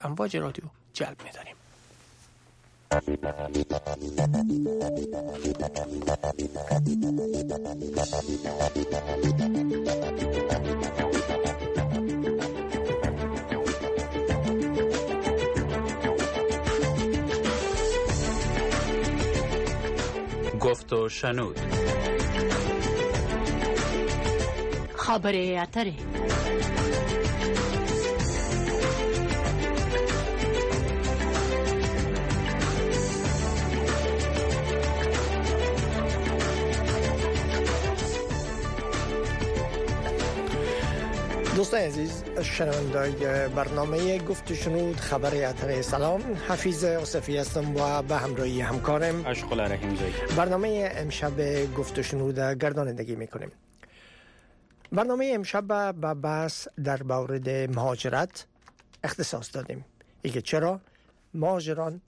امواج رادیو جلب می‌داریم. گفت و شنود. خبر اتره. دوستان عزیز، شنوندگان برنامه گفت و شنود خبر اتره، سلام. حفیظ اصفی هستم و به همراهی همکارم اشغال رحیمزایی. برنامه امشب گفت و شنود گردانندگی میکنیم. برنامه امشب به بحث در مورد مهاجرت اختصاص دادیم. اینکه چرا مهاجران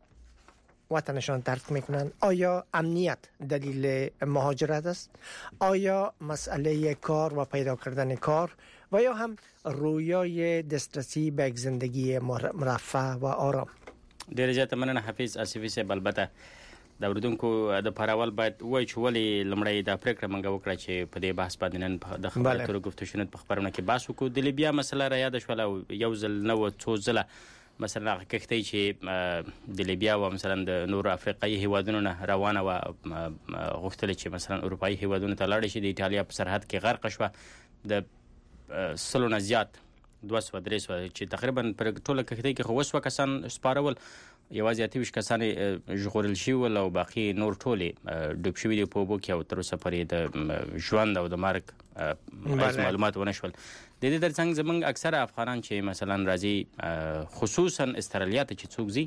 وطنشان ترک میکنن؟ آیا امنیت دلیل مهاجرت است؟ آیا مسئله کار و پیدا کردن کار و یا هم رویای دسترسی به یک زندگی مرفه و آرام؟ ډیر زیاته مننه حفیظ اصفی صاحب. البته د اوریدونکو د پرول باید وای چې ولې لمړی د پریکړه منګه وکړه چې په دې بحث باندې نن د خبرو گفتگو شنود په خبرونه کې بحث وکړو. د لیبیا مسله را یاد شول او یو ځل نو څو ځله مثلا کښتۍ چې د لیبیا او مثلا د نور افریقایي هیوادونو نه روانه و غوښتل چې مثلا اروپایي هیوادونو ته لاړ شي. د ایتالیا په سرحد کې غرق شوه. د سلو نه زیات 200 چې تقریبا پر ټوله کښتۍ کې خو وسو کسان سپارول، یوازې 28 کسان ژغورل شوي او باقي نور ټولې ډوب شوي دي په اوبو کې او تر اوسه پورې د ژوند او د مرګ معلومات ونه شول. د دې ترڅنګ زمونږ اکثره افغانان چې مثلا راځي خصوصا استرالیا ته چې څوک ځي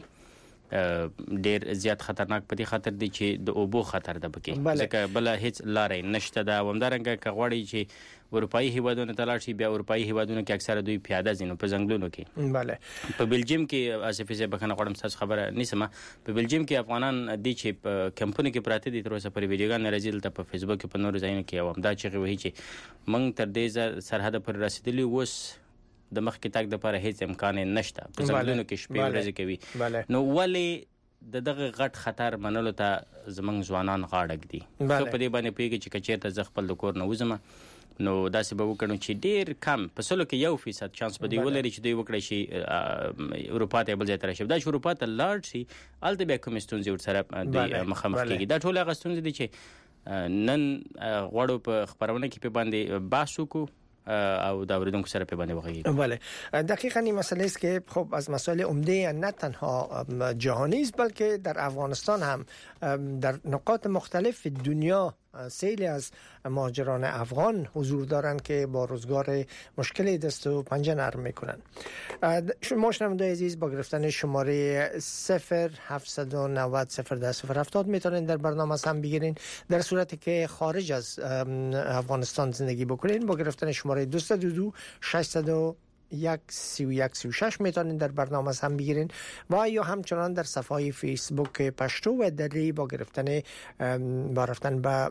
ډیر زیات خطرناک په دې خاطر دي چې د اوبو خطر ده پکې، ځکه بل هیڅ لارې نشته ده. همدارنګه که غواړي چې اروپایي هیوادونو ته لاړ شي، بیا اروپایي هیوادونو کې اکثره دوی پیاده ځي نو په ځنګلونو کې. بله په بلجیم کې اسفي صاحب بخنه غواړم تاسو خبره نیسم، په بلجیم کې افغانان دي چې په کمپونو کې پراته دي، تر اوسه پر ویډیوګان راځي ته په فیسبوک کې په نور ځایونو کې او همدا چې وایي چې موږ تر دې سرحد پر رسیدلی اوس د مخ کې تاګ د لپاره هیڅ امکان نشته، په ځنګلونو کې شپې ورځې کوي. نو ولې دغه غټ خطر منلو ته زمونږ ځوانان غاړه ږدي؟ خو په دې باندې پوهېږي چې که چېرته زه خپل د کور نه وځم نو داسې به وکړو چې ډېر کم په 1% چانس به دوی ولري چې دوی وکړی شي اروپا ته بل ځای ته راشي. دا چې اروپا ته لاړ شي هلته بیا کومې ستونزې ورسره دوی مخامخ کېږي. دا ټول هغه ستونزې دي چې نن غواړو په خپرونه کې په باندې بحث وکړو او دا اوریدونکو سره په باندې وغږیږو. بله دقیقاً این مسئله است که خب از مسائل عمده نه تنها جهانی است بلکه در افغانستان هم در نقاط مختلف دنیا سیلی از مهاجران افغان حضور دارند که با روزگار مشکلی دست و پنجه نرم میکنند. شما شنوندگان عزیز با گرفتن شماره 0790 010 میتونید در برنامه هم بگیرین. در صورتی که خارج از افغانستان زندگی بکنین با گرفتن شماره 222 600 3136 میتونید در برنامه هم بگیرین و یا همچنان در صفحه فیسبوک پشتو و دری با گرفتن با رفتن به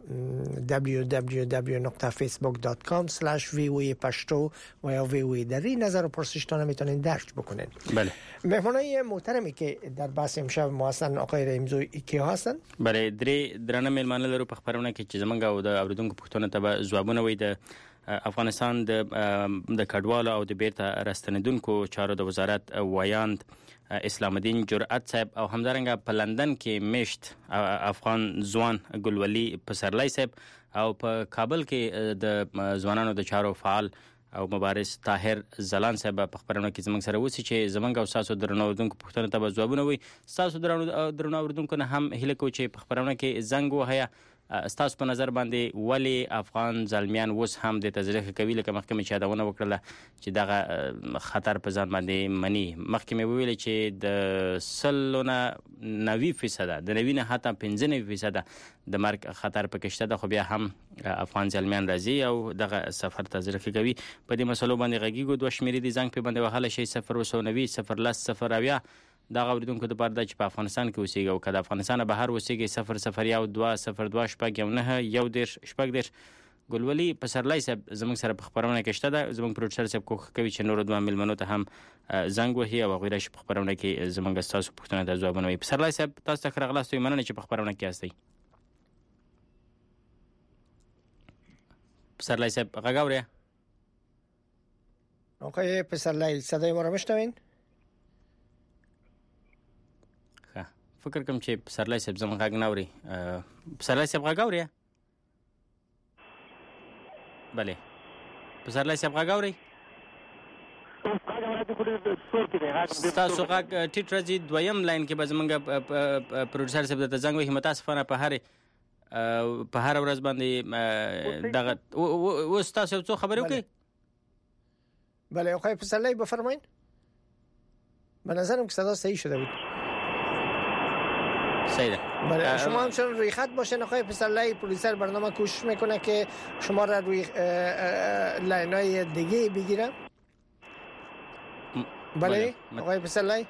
www.facebook.com/voa پشتو و یا voa دری نظر و پرسشتان میتونید درج بکنین. بله مهمانای محترمی که در بحث امشب ما هستن آقای رحیمزایی کیا هستن؟ بله درنه مهمانان لرو په خبرونه کې چې زمونږ او د اوریدونکو پوښتنو ته ځوابونه وي. د افغانستان د کډوالو او د بیرته راستنیدونکو چارو د وزارت وایاند اسلام الدین جرأت صاحب او همدارنګه په لندن کې میشت افغان ځوان ګلولي پسرلی صاحب او په کابل کې د ځوانانو د چارو فعال او مبارز طاهر زلان صاحب په خبرونه کې زموږ سره وسی چې زمونږ او تاسو درنو اوریدونکو پوښتنه ته ځوابونه وي. تاسو درنو اوریدونکو نه هم هیله کوم چې په خبرونه کې زنګ وهیا تاسو په نظر باندې ولی افغان ځلمیان اوس هم د تزریق کوي لکه مخکې مې یادونه وکړه چې دغه خطر په ځان باندې مني. مخکې مې ویل چې د 90% د 90 نه حتی 95% د مرګ خطر پکې شته ده، خو بیا هم افغان ځلمیان راځي او دغه سفر تزریق کوي. په دې مسلو باندې غږیږو دوه شمیرې دي زنګ په باندې وهله شي 090 010 دا اوریدونکو د پاره چې په افغانستان کې اوسېږي او کله افغانستان بهر اوسېږي 00202 شپږ یو نه یو دېرش شپږ دېرش ګلولي پسرلی صاحب زموږ سره په خبرونه کې شته ده. زموږ پروډوسر صاحب کوښښ کوي چې نورو دوه مېلمنو ته هم زنګ وهي او هغوی راشي په خبرونه کې زموږ ستاسو پوښتنو ته ځوابونه وایي. پسرلی صاحب تاسو ته ښه راغلاست، مننه چې په خبرونه کې یاستئ. پسرلی صاحب غږ اورئ؟ آقای پسرلی صدای ما را میشنوین؟ فکر کوم چې پسرلی صاحب زموږ غږ نه اوري. پسرلی صاحب غږ اورئ؟ بله پسرلی صاحب غږ اورئ؟ ستاسو غږ ټیټ راځي. دویم لاین کې به زموږ پروډوسر صاحب درته زنګ وهي. متاسفانه په هر ورځ باندې دغه اوس تاسو یو څو خبرې وکړئ. بله آقای پسرلی بفرمایید. به نظرم که صدا صحیح شده بود. صحیح. بله شما همچنان روی خط باشین آقای پسرلی. پروډوسر برنامه کوشش میکنه که شما را روی لاینای دیگه بگیره. بله آقای پسرلی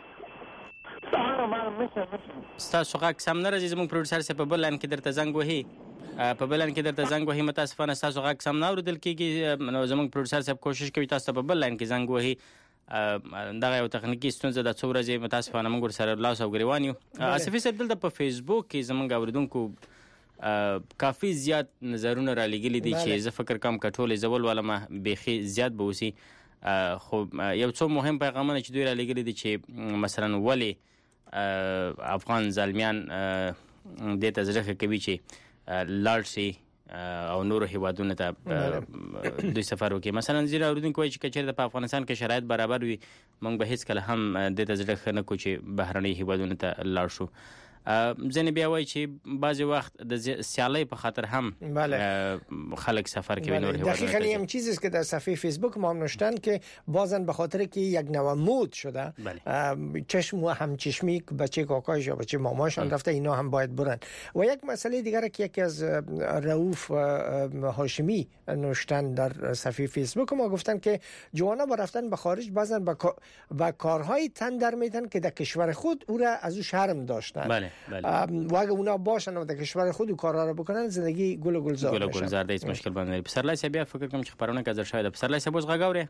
ستاسو غږ سم نه راځي. زموږ پروډوسر صاحب په بل لاین کې درته زنګ وهي. متاسفانه ستاسو غږ سم نه اورېدل کېږي. نو زموږ پروډوسر صاحب کوشش کوي تاسو ته په بل لاین کې زنګ وهي. دغه یو تخنیکی ستونزه د څو ورځې متاسفانه موږ ورسره لاس او ګریوان یو. آصفي صاحب دلته په فیسبوک کې زموږ اوریدونکو کافي زیات نظرونه را لګلي دي چې زه فکر کوم که ټولې زه ولولم بیخي زیات به وسي. خو یو څو مهم پیغامونه چې دوی را لګلي دي چې مثلا ولې افغان زلمیان دې ته زړه ښه کوي چې لاړ شي او نورو هیوادونو ته دوی سفر وکړي. مثلا زیرا اوریدونکو وایي چې که چېرته په افغانستان کې شرایط برابر وي موږ به هیڅکله هم دې ته زړه ښه نه کړو چې بهرنۍ هیوادونو ته لاړ شو. ځینې بیا وایي چې بعضی وقت د سیالۍ په خاطر هم خلک سفر کوي نور هیوادونو ته. دقیقاً این چیزی است که در صفحه فیسبوک ما هم نوشتن که بازن به خاطر که یک نوع مود شده چشم و همچشمی بچه کاکایش یا بچه ماماشان رفته اینا هم باید برن. و یک مسئله دیگر که یکی از رؤوف هاشمی نوشتن در صفحه فیسبوک ما گفتن که جوانا با رفتن به خارج بازن با کارهای تن در میتن که در کشور خود او را از او شرم داشتن. بله. و اگه اونا باشن و در کشور خود و کارا رو بکنن زندگی گل و گلزار بشه. گلزار هیڅ مشکل باندې. پسرلی صاحب بیا فکر کوم چې خبرونه کزر شوی ده. پسرلی صاحب اوس غږ اورئ؟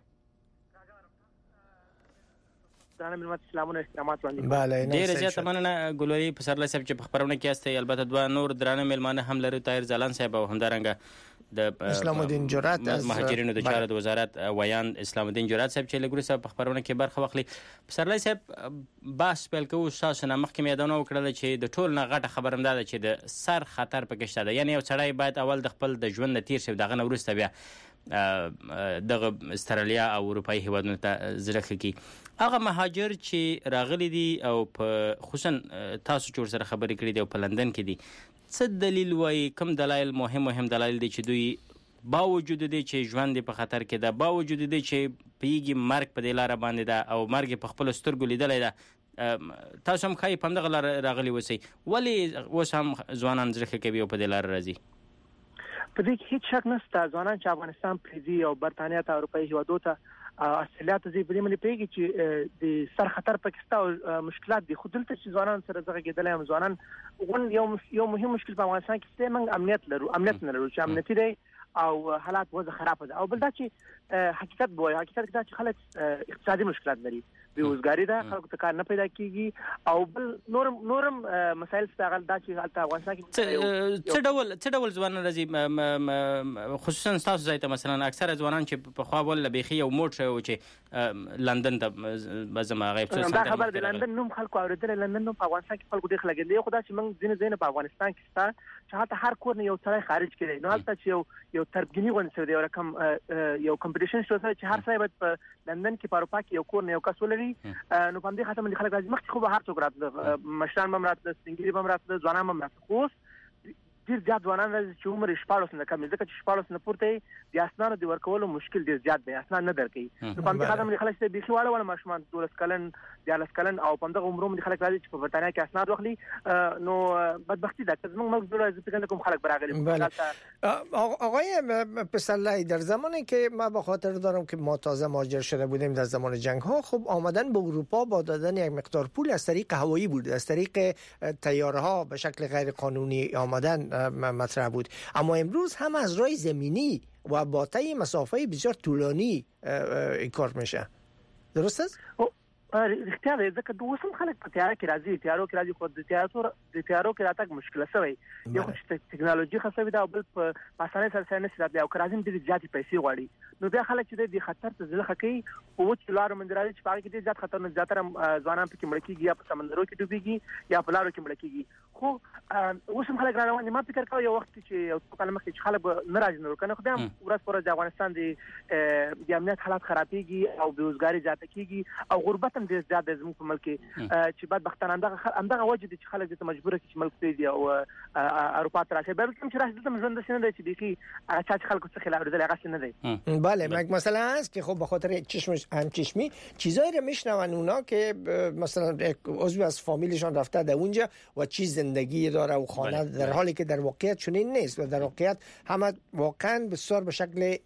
بله ډیره زیاته مننه ګلوري پسرلی صاحب چې په خبرونه کې یاستئ. البته دوه نور درانه مېلمانه هم لرو، طاهر ځلان صاحب او همدارنګه د اسلام الدین جرات از مهاجرینو د چارو د وزارت ویاند اسلام الدین جرات صاحب چې لګوري صاحب په خبرونه کې برخه واخلي. پسرلی صاحب بحث پیل کوو. تاسو نه مخکې یادونه وکړه چې د ټول نه غټه خبره همدا ده چې د سر خطر پکې شته. یعنی یو سړی باید اول د خپل د ژوند نه تیر شي، دغه نه وروسته بیا دغه استرالیا او اروپایي هیوادونو ته زړه ښه کړي. هغه مهاجر چې راغلي دي او په خصوصا تاسو چې ورسره خبرې کړې دي او په لندن کې دي، څه دلیل وایي، کوم دلایل مهم دلایل دي چې دوی باوجود دي چې ژوند په خطر کې ده، باوجود دي چې پیږي مرګ په دې لاره باندې ده او مرګ په خپل سترګو لیدلی ده، تاسو هم ښایي په همدغه لاره راغلي اوسئ، ولې اوس هم ځوانان زړه ښه کوي او په دې لاره راځي؟ په دې کې هیڅ شک نشته. ځوانان چې افغانستان پرېږدي او برتانیا ته اروپایي هیوادو ته استرالیا ته ځي، په دې باندې پوهېږي چې د سر خطر پکې شته او مشکلات دي. خو دلته چې ځوانان سره زه غږېدلی یم، ځوانان یو مهم مشکل په افغانستان کې شته، موږ امنیت نه لرو چې امنیتي دی او حالات وضع خرابه ده. او بل دا چې حقیقت بوایي، حقیقت دا چې خلک اقتصادي مشکلات لري، بیروزګاري ده، خلکو ته کار نه پیدا کیږي او بل نورم مسایل شته. هغه دا چې هلته افغانستان کې څه ډول ځوانان راځي، خصوصا ستاسو ځای ته مثلا اکثره ځوانان چې پخوا ول بیخي یو موټ شوی و چې لندن ته به ځم، هغه دا خبر د لندن نوم خلکو اورېدلی، لندن نوم په افغانستان کې خلکو ډېر لګېدلی. خو دا چې موږ ځینې ځایونه په افغانستان کې شته چې هلته هر کور نه یو سړی خارج کړی، نو هلته چې یو تربګني غونډه شوې ده، یو رقم یو کمپټیشن شوی چې هر سړی باید په لندن کې په اروپا کې یو کور نه یو کس ولري. نو په همدې خاطر باندې خلک راځي. مخکې خو به هر څوک راتله، مشران به هم راتله، سپین ږیري به هم راتله، ځوانان به هم راتله. خو اوس ډېر زیات ځوانان راځي چې عمر یې 14 نه کم وي، ځکه چې 14 نه پورته یې د اسنادو د ورکولو مشکل ډېر زیات دی، اسناد نه درکوي. نو په همدې خاطر باندې خلک بیخي واړه ماشومان 12 کلن د 10 کلن او په دغه عمر باندې خلک راځي چې په برتانیا کې اسناد واخلي نو بدبختی ده چې موږ ملک جوړه فکر کوم خلک براغلي. آقای پسرلی در زمانی که ما به خاطر دارم که ما تازه مهاجر شده بودیم در زمان جنگ ها، خب آمدن به اروپا با دادن یک مقدار پول از طریق هوایی بود، از طریق طیاره ها به شکل غیر قانونی آمدن مطرح بود. اما امروز هم از راه زمینی و با طی مسافه بسیار طولانی این کار میشه. درست است؟ رښتیا دی، ځکه د اوس هم خلک په تیاره کې راځي، خو د تیارو کې راتګ مشکله شوی. یو خو ټکنالوژي ښه شوې ده او بل په اسانۍ سره نشي راتلی او که راځي ډېرې زیاتې پیسې غواړي. نو بیا خلک چې د خطر ته زړه ښه کوي په وچو لارو باندې راځي چې په هغې کې ډېر زیات خطر نه، زیاتره ځوانان پکې مړه کېږي یا په سمندرو کې ډوبېږي یا په لارو کې مړه کېږي. خو اوس هم خلک را روان دي. ما فکر کوم یو وخت چې یو څو کاله مخکې چې خلک به نه راځي نور که نه، خو بیا هم ورځ په ورځ د افغانستان د امنیت حالات خرابېږي او بېوزګاري زیاته کېږي او غربت هم ډېر زیات دی زموږ په ملک کې چې بدبختانه همدغه وجه دی چې خلک دلته مجبوره کړي چې ملک پرېږدي او اروپا ته راشي. بیا هم چې راشي دلته ژوند داسې نه دی چې بیخي هغه چا چې خلکو څخه خلاف اورېدلی هغسې نه دی. بله، یک مسئله هست که خب به خاطر همچشمی چیزایی رو میشنون اونا که مثلا یک عضو از فامیلشان رفته در اونجا و چی زندگی داره و خانه، در حالی که در واقعیت چنین نیست و در واقعیت همه واقعا بسیار به شکل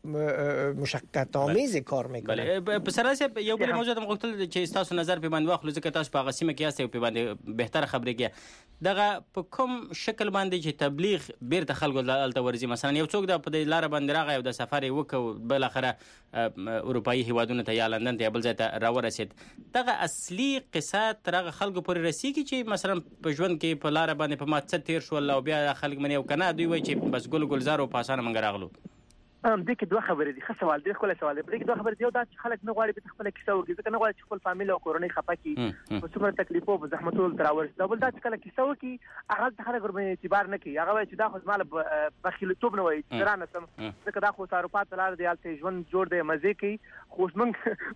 مشقت آمیز کار میکنه. بله، پسرلی صاحب یو بل موضوع ته مغوښتل چې تاسو نظر په باندې واخلو، ځکه تاسو په هغه سیمه کې یاست او په باندې بهتره خبرې کوي. دغه په کوم شکل باندې چې تبلیغ بیرته خلکو دلته ورځي، مثلا یو څوک د په دې لار باندې راغی او د سفر یې وکړ، بل اخره اروپایي هیوادونو ته یا لندن ته یا بل ځای ته راورسېد، دغه اصلي قصه تر هغه خلکو پورې رسېږي چې مثلا په ژوند کې په لاره باندې په ما څه تېر شول او بیا خلک منې او که نه دوی وایي چې بس ګل ګلزار او په اسانه موږ راغلو. دې کې دوه خبرې دي. ښه سوال دی، ښکلی سوال دی. په دې کې دوه خبرې دي. یو دا چې خلک نه غواړي بېرته خپله کیسه وکړي، ځکه نه غواړي چې خپل فامیل او کورنۍ خفه کړي په څومره تکلیفو په زحمتونو ته راورسېد. او بل دا چې کله کیسه وکړي هغه خلک ورباندې اعتبار نه کوي، هغه وایي چې دا خو زما له بخیلتوب نه وایي چې رانه سم، ځکه دا خو اروپا ته لاړ دی، هلته ژوند جوړ دی، مزې کوي، خو موږ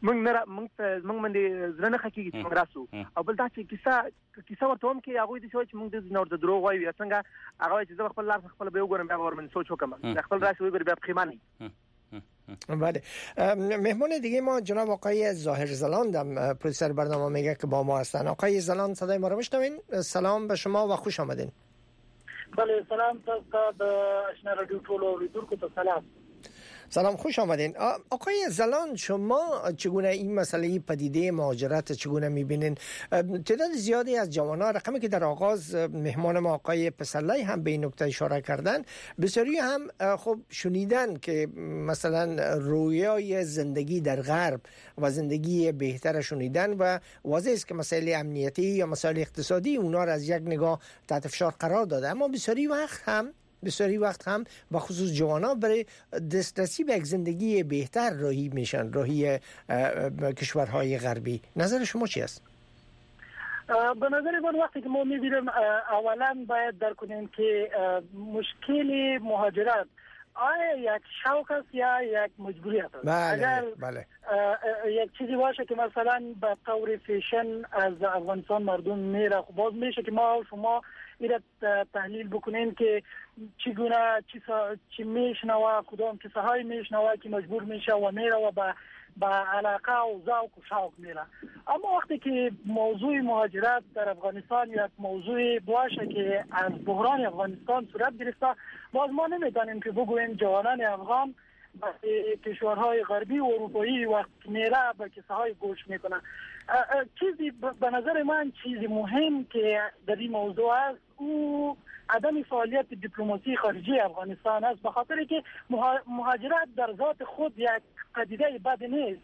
باندې زړه نه ښه کېږي چې موږ راسو. او بل دا چې کیسه ورته هم کوي، هغوی داسې وایي چې موږ دې نه ورته دروغ وایو یا څنګه، هغه وایي چې زه به خپل لار خپله به وګورم، بیا به ورباندې سوچ وکړم، خپل راشي وګوري بیا پښیمانه. بله، مهمان دیگه ما جناب آقای ظاهر زلان، پروډوسر برنامه میگه که با ما هستن. آقای زلان صدای ما رو میشنوین؟ سلام به شما و خوش آمدین. بله، سلام تا به اشنا رادیو ټول اوریدونکو ته سلام. سلام، خوش آمدین. آقای زلان، شما چگونه این مسئله پدیده مهاجرت چگونه میبینین؟ تعداد زیادی از جوانان، رقمی که در آغاز مهمان ما آقای پسرلی هم به این نکته اشاره کردن، بسیاری هم خب شنیدن که مثلا رویای زندگی در غرب و زندگی بهتر شنیدن و واضح است که مسائل امنیتی یا مسائل اقتصادی اونا را از یک نگاه تحت فشار قرار داده، اما بسیاری وقت هم با خصوص جوانان برای دسترسی به یک زندگی بهتر راهی میشن، راهی کشورهای غربی. نظر شما چی است؟ به نظر من وقتی که ما میبینیم اولا باید درک کنیم که مشکل مهاجرت آیا یک شوق است یا یک مجبوریت است. اگر یک چیزی باشه که مثلا به طور فیشن از افغانستان مردم میره، خب باز میشه که ما و شما ایره تحلیل بکنیم که چگونه چی میشنوه، کدام کیسه های میشنوه که مجبور میشه و میره و با علاقه و ذوق و شوق میره. اما وقتی که موضوع مهاجرت در افغانستان یک موضوع باشه که از بحران افغانستان صورت گرفته، باز ما نمیتونیم که بگوییم جوانان افغان به کشورهای غربی و اروپایی وقت میره به کیسه های گوش میکنه. چیزی به نظر من چیزی مهم که در این موضوع است او عدم فعالیت دیپلماسی خارجی افغانستان است، به خاطر که مهاجرت در ذات خود یک پدیده بد نیست.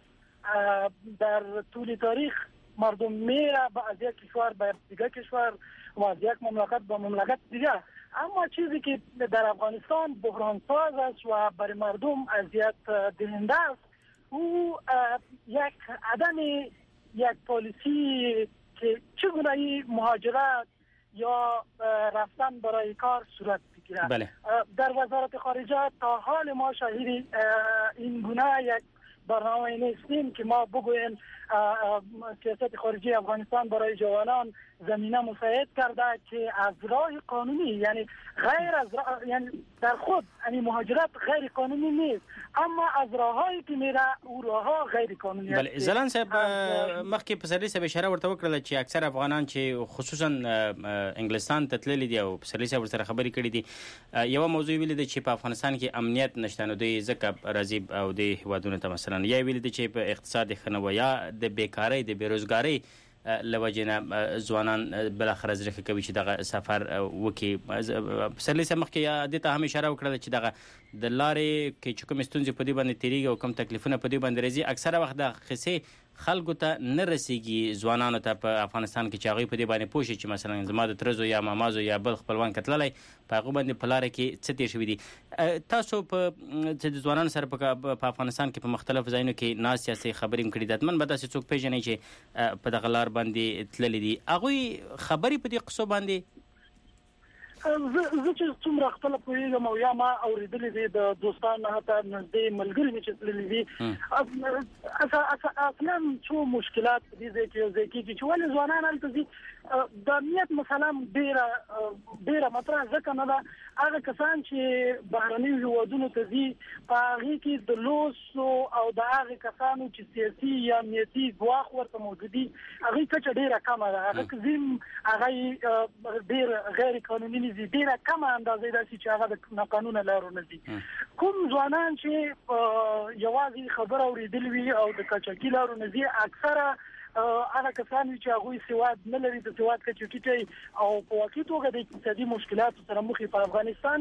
در طول تاریخ مردم میره از یک کشور به دیگر کشور و از یک مملکت به مملکت دیگر، اما چیزی که در افغانستان بحران ساز است و برای مردم اذیت دهنده است او یک عدم یک پالیسی که چگونه مهاجرت یا رفتن برای کار صورت بگیره. بله. در وزارت خارجه تا حال ما شاهد این گونه یک برنامه نیستیم که ما بگوییم سیاست خارجی افغانستان برای جوانان زمینه مساعد کرده که از راه قانونی یعنی غیر از یعنی در خود یعنی مهاجرت غیر قانونی نیست، اما از راههایی که میره او راهها غیر قانونی است. بله زلان صاحب مخکې پسرلی صاحب اشاره ورته وکړه چې اکثر افغانان چې خصوصا انګلستان ته تللي دي او پسرلی صاحب ورسره خبرې کړې دي، یو موضوع ویلې ده چې په افغانستان کې امنیت نشته، نو دوی ځکه راځي او د هیوادونو ته مثلا یا ویلې ده چې په اقتصاد ښه نه وي یا د بیکارۍ د بیروزګارۍ لوجنه ځوانان بل اخر ځکه کوي چې دغه سفر وکي. پسرلی صاحب مخکې د ته هم اشاره وکړه چې دغه د لارې کې چې کوم ستونزې په دې باندې تیریږي او کوم تکلیفونه په دې باندې راځي اکثره وخت د خسي خلکو ته نه رسیږي ځوانانو ته په افغانستان کې چې هغوی په دې باندې پوه شي چې مثلا زما د ترزو یا مامازو یا بل خپلوان کتللی په هغو باندې په لاره کې څه تېر شوي دي. تاسو په د ځوانانو سره په افغانستان کې په مختلفو ځایونو کې ناست یاستئ، خبرې هم کړي دي، حتمن به داسې څوک پېژنئ چې په دغه لار باندې تللي دي، هغوی خبرې په دې قصو باندې زه چې څومره خپل پوهیږم او یا ما اورېدلې دي د دوستانو حتی نږدې ملګري مې چې تللي دي اصلا څو مشکلات دي چې ولې ځوانان هلته ځي. د امنیت مثلا ډېره مطرح ځکه نه ده. هغه کسان چې بهرنیو هیوادونو ته ځي په هغې کې د لوسو او د هغې کسانو چې سیاسي یا امنیتي ګواښ ورته موجود دي هغې کچه ډېره کمه ده. هغه که ځي هغه ډېر غیر قانوني نه ځي، ډېره کمه اندازې ده چې هغه د ناقانونه لارو نه ځي. کوم ځوانان چې یوازې خبره اورېدلې وي او د قاچاقي لارو نه ځي اکثره هغه کسان چې هغوی سواد نه لري، د سواد کچه ټیټه او په واقعي توګه د اقتصادي مشکلاتو سره مخ په افغانستان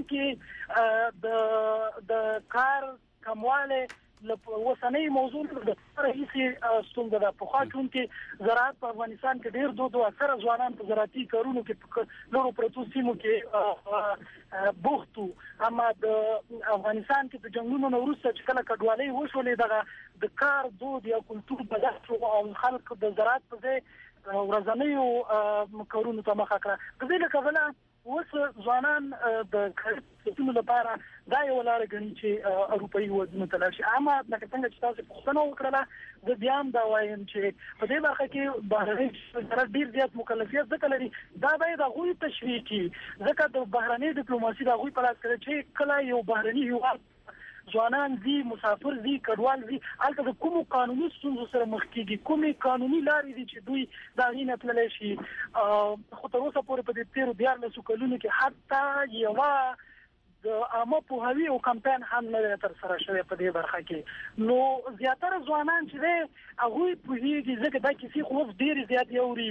کې د کار کموالی وسنۍ موضوع د رئیسي ستونزه ده. پخوا چونکې زراعت په افغانستان کې ډېر دود او اکثره ځوانان په زراعتي کارونو کې نورو پرتو سیمو کې بوخت وو، اما د افغانستان کې د جنګونو نه وروسته چې کله کډوالۍ وشولې دغه د کار دود یا کلتور بدل شو او خلک د زراعت په ځای ورځنیو کارونو ته مخه کړه. د دې له کبله اوس ځوانان د کارونو لپاره دا یو لاره ګڼي چې اروپایي هیوادونو ته لاړ شي. اما لکه څنګه چې تاسو پوښتنه وکړله زه بیا هم دا وایم چې په دې برخه کې بهرني سره ډېر زیات مکلفیت ځکه لري. دا باید هغوی تشویق کړي ځکه د بهرنۍ ډیپلوماسي د هغوی په لاس کې چې کله یو بهرني هیواد ځوانان دي، مسافر دي، کډوال دي، هلته د کومو قانوني ستونزو سره مخ کېږي، کومې قانوني لارې دي چې دوی د هغې نه تللی شي. خو تر اوسه پورې په دې تېرو 14 کلونو کې حتی یوه د عامه پوهاوي او کمپاین هم نه دی ترسره شوی په دې برخه کې. نو زیاتره ځوانان چې دی هغوی پوهېږي ځکه دا کیسې خو اوس ډېرې زیاتې اوري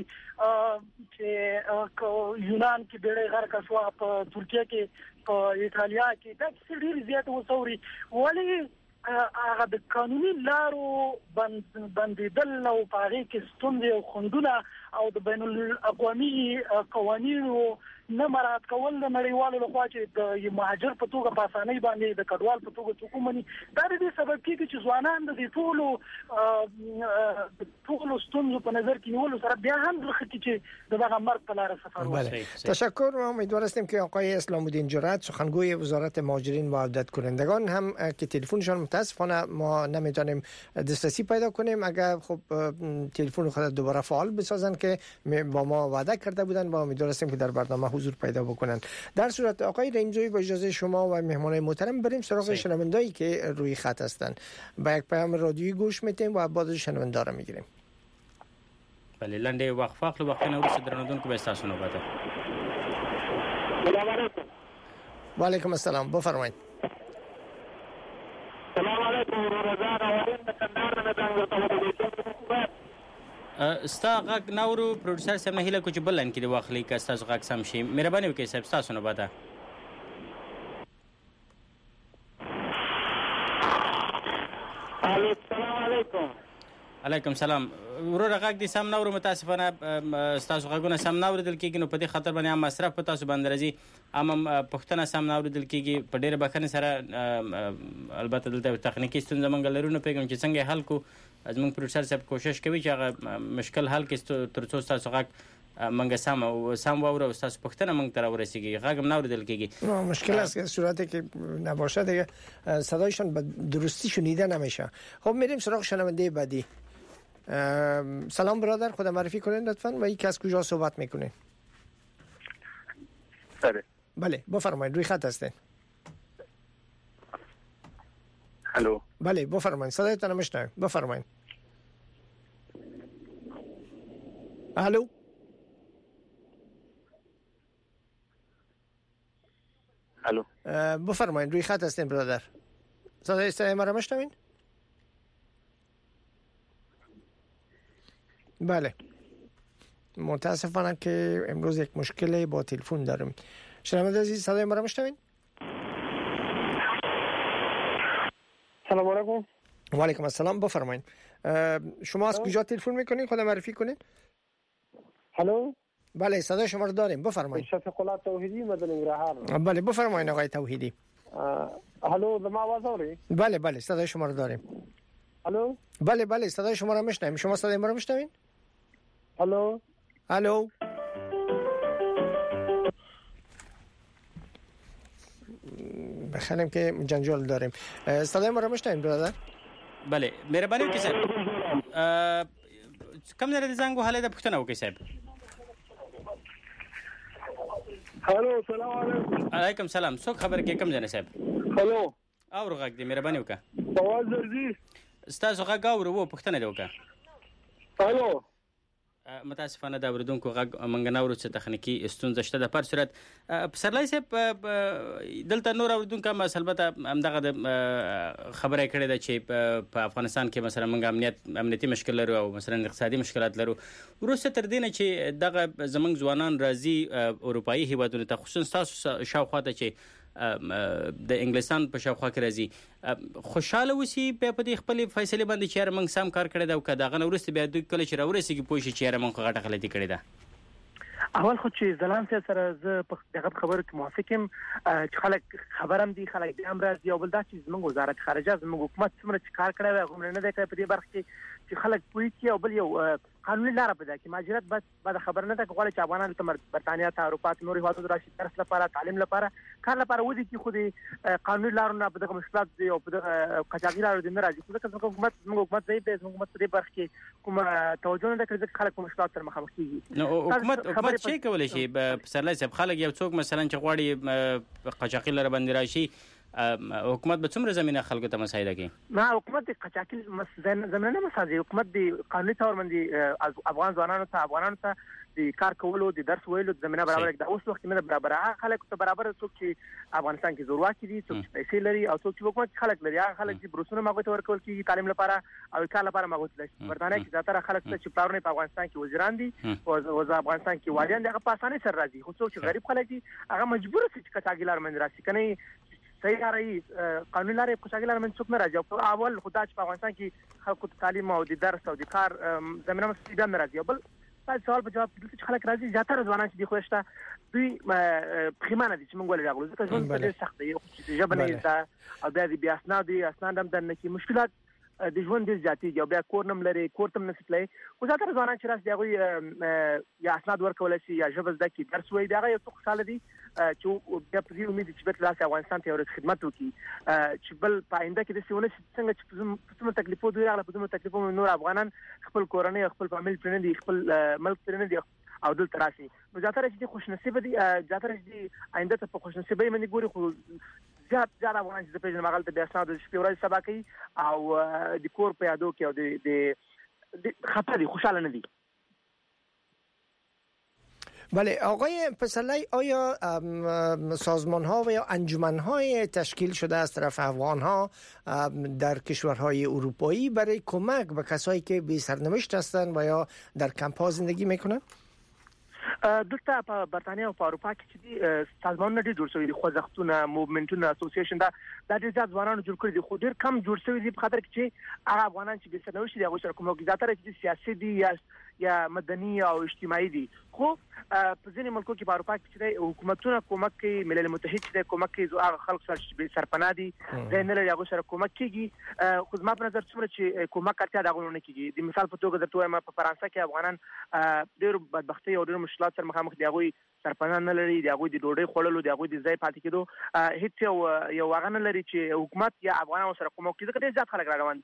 چې یونان کې بیړۍ غرقه شوه، په ترکیه کې، په ایټالیا کې، دا کیسې ډېرې زیاتې اوس اوري. ولې هغه د قانوني لارو بندېدل او په هغې کې ستونزې او خنډونه او د بین الاقوامي قوانینو نه مراعات کول د نړیوالو لخوا چې د مهاجر په توګه په اسانۍ باندې د کډوال په توګه څوک ومني، دا د دې سبب کېږي چې ځوانان د دې ټولو ستونزو په نظر کې نیولو سره بیا هم زړه ښه چې د دغه مرګ په لاره سفر وکړي. تشکر و امیدوار هستیم که آقای اسلام الدین جرأت سخنگوی وزارت مهاجرین و عودت کنندگان هم که تلفنشان متاسفانه ما نمیتونیم دسترسی پیدا کنیم، اگر خب تلفن خود دوباره فعال بسازن که با ما وعده کرده بودن و امیدوار هستیم که در برنامه حضور پیدا بکنن. در صورت آقای رحیمزویی با اجازه شما و مهمانان محترم بریم سراغ شنوندهایی که روی خط هستن. با یک پیام رادیویی گوش میتیم و بعد شنونده را میگیریم. بله لنډه وقفه اخلو، وختونه وروسته درنودونکو به تاسو نوبت. سلام علیکم. و علیکم السلام، بفرمایید. سلام علیکم ورزان اولین کندهار نه څنګه ستا غږ نورو پروډوسر صاحب نه هیله کو چې بل لاین کې دی واخلي که ستاسو غږ سم شي مهرباني وکړئ صاحب ستاسو نوبت. السلام علیکم. علیکم سلام. وروره غږ دې سم نورو، متاسفانه ستاسو غږونه سم نه اورېدل کېږي، نو په دې خاطر باندې هم مصرف په تاسو باندې راځي، هم پوښتنه سم نه اورېدل کېږي. په ډېره بښنې سره البته دلته تخنیکي ستونزه موږ لرو، نه پوهېږم چې څنګه یې حل کړو. زموږ پروډوسر صاحب کوشش کوي چې هغه مشکل حل کړي تر څو ستاسو غږ موږ سم واورو او ستاسو پوښتنه موږ ته راورسیږي. غږ هم نه اورېدل کېږي. مشکل است که صورتی که نباشه دیگه صدایشان به درستی شنیده نمیشه. خب میریم سراغ شنونده بعدی. سلام برادر، خود معرفی کنین لطفاً و یک از کجا صحبت میکنین؟ بله بفرمایید، روی خط هستین. الو. بله بفرمایید، صدایتان میشنویم، بفرمایید. الو. الو. بفرمایید، روی خط هستین برادر. صدای ما را میشنوین؟ بله. متاسفانه که امروز یک مشکلی با تلفن داریم. شنونده عزیز، صدای ما را میشنوین؟ سلام علیکم. و علیکم السلام، بفرمایید. شما از کجا تلفن میکنین؟ خود معرفی کنین. الو. بله صدای شما رو داریم، بفرمایید. شفیق الله توحیدی مدن نگراهار. بله بفرمایید آقای توحیدی. الو، ما آواز داری؟ بله بله صدای شما رو داریم. الو. بله بله صدای شما رو میشنویم. شما صدای ما رو میشنوین؟ الو. الو. بخیریم که جنجال داریم. صدای ما رو میشنوین برادر؟ بله مهرباني وکړئ صاحب. کوم ځای د زنګ وهلی ده پوښتنه وکړئ صاحب. الو سلام علیکم. علیکم سلام. څوک خبر کې کوم ځای نه صاحب؟ الو. اورو غږ دې مهرباني وکړه. आवाज درځي؟ ستاسو غږ اورو وو پوښتنه دې وکړه. الو. متاسفانه د اوریدونکو غږ موږ نه اورو چې تخنیکی ستونزه شته. د پر صورت پسرلی صاحب دلته نور اوریدونکو هم البته همدغه خبره کړې ده چې په افغانستان کې مثلا موږ امنیتي مشکل لرو او مثلا اقتصادي مشکلات لرو. وروسته تر دې نه چې دغه زموږ ځوانان راځي اروپאי هیوادونو ته، خصوصا تاسو شاوخوا ته چې د انګلستان په شاوخوا کې راځي، خوشاله وسی په دې خپل فیصله باندې چې موږ سم کار کړی دا او کداغه نورسته بیا د کله چې راورسیږي پوه شي چې موږ غټه غلطي کړې ده. اول خو چې ځلان سره زه په دغه خبرو کې موافق یم چې خلک خبرم دي، خلک د امر راځي او بل دا چې زموږ وزارت خارجه زموږ حکومت څومره چې کار کړی و غوښنه نه ده کړې په دې برخه کې چې خلک پوي کې او بل یو قانوني لار پیدا کړي. مهاجرت بس بعد خبر نه ده غواړي چې افغانان ته برتانیا ته اروپا ته نور هیوادونو راشي درس لپاره، تعلیم لپاره، کار لپاره ودی کې خو دې قانوني لارونه په دغه مشکلات دی او په دغه قاچاقي لارو دې نه راځي. خو ځکه زموږ حکومت ضعیف دی، زموږ حکومت په دې برخه کې کوم توجه نه کوي، ځکه خلک په مشکلات سره مخامخ کیږي. نو حکومت څه کولی شي؟ پسرلی صاحب خلک یو څوک مثلا چې غواړي قاچاقي لار باندې راشي، حکومت به څومره زمينه خلکو ته مساعده کوي؟ نه حکومت د قاچاقي زمينه نه مساعده، حکومت د قانوني تور باندې افغان ځوانانو ته د کار کولو د درس ویلو زمينه برابر کړي. اوس وخت نه برابر، هغه خلک ته برابر څوک چې افغانستان کې زورواکي دي، څوک چې پیسې لري او څوک چې حکومت خلک لري، هغه خلک چې بروسونه ماغوت ورکول کیږي تعلیم لپاره او کار لپاره ماغوت لري. برتانیا کې زیاتره خلک چې پلارونه په افغانستان کې وزیران دي او افغانستان کې والیان دي، هغه په اسانۍ سره راځي. خو څوک چې غریب خلک دي هغه مجبور دي چې قاچاقي لار باندې راشي. کنه صحیح راځي قانوني لارې قاچاقي لار باندې څوک نه راځي. او اول خدای چې په افغانستان کې خلکو ته تعلیم او د درس او د کار زمينه مساعده نه راځي. بل سوال په جواب کې چې خلک راځي زیاتره ځوانان چې دی خوښته دوی پخیمانه دي چې موږ ولې راغلو، ځکه ژوند ډېر سخت دی، چې ژبه نه زده او بیا د اسناد هم درنه کې مشکلات د ژوند ډېر زیاتېږي او بیا کور نم لري، کور تم نشي تللی. خو زیاتره ځوانان چې راسي هغوی یا اسناد ورکول شي یا ژبه زده کړي، درس وایي، د هغه یو څه خوشحاله دي چې بیا په دې امید چې بیرته راسي افغانستان ته یو ورځ خدمت وکړي، چې بل په آینده کې داسې ونه شي څنګه چې په څومره تکلیفو دوی راغله، په دومره تکلیفو نور افغانان خپل کورنۍ او خپل فامیل پرې نه دي، خپل ملک پرې نه دي او دلته راشي. نو زیاتره چې خوشنصیبه دي، زیاتره چې آینده ته په خوشنصیبۍ باندې ګوري. خو زیات افغانان چې د پیژنې مغل ته بیا اسناد د شپې ورځې سبا کوي او د کور په یادو کې او د خطر دي، خوشاله نه دي. بله آقای پسرلی، آیا سازمان ها و یا انجمن های تشکیل شده از طرف افغان ها در کشورهای اروپایی برای کمک به کسایی که بی سرنوشت هستند و یا در کمپ ها زندگی میکنند؟ دلته په برتانیا او په اروپا کې چې سازمانونه ډېر جوړ شوي دي، خوځښتونه، موومنټونه، اسوسییشن دا ډېر زیات ځوانانو جوړ کړي دي، خو ډېر کم جوړ شوي دي په خاطر کې چې هغه افغانان چې بې سرنوشت دي هغوی سره کوم زیاتره چې سیاسي دي یا مدني او اجتماعي دي. خو په ځینې ملکو کې په اروپا کې چې حکومتونه کومک کوي، ملل متحد چې کومک کوي هغه خلک سره چې سرپناه دي ځای نه لري هغوی سره کومک کیږي. خو زما په نظر څومره چې کومک اړتیا د هغوی نه کیږي. د مثال په توګه درته وایم په فرانسه کې افغانان ډېر بدبختۍ او ډېر مشکلات سره مخامخ دي، هغوی سرپناه نه لري، د هغوی د ډوډۍ خوړلو، د هغوی د ځای پاتې کېدو هیڅ یو هغه نه لري چې حکومت یا افغانانو سره کومک کوي، ځکه ډېر زیات خلک را روان دي.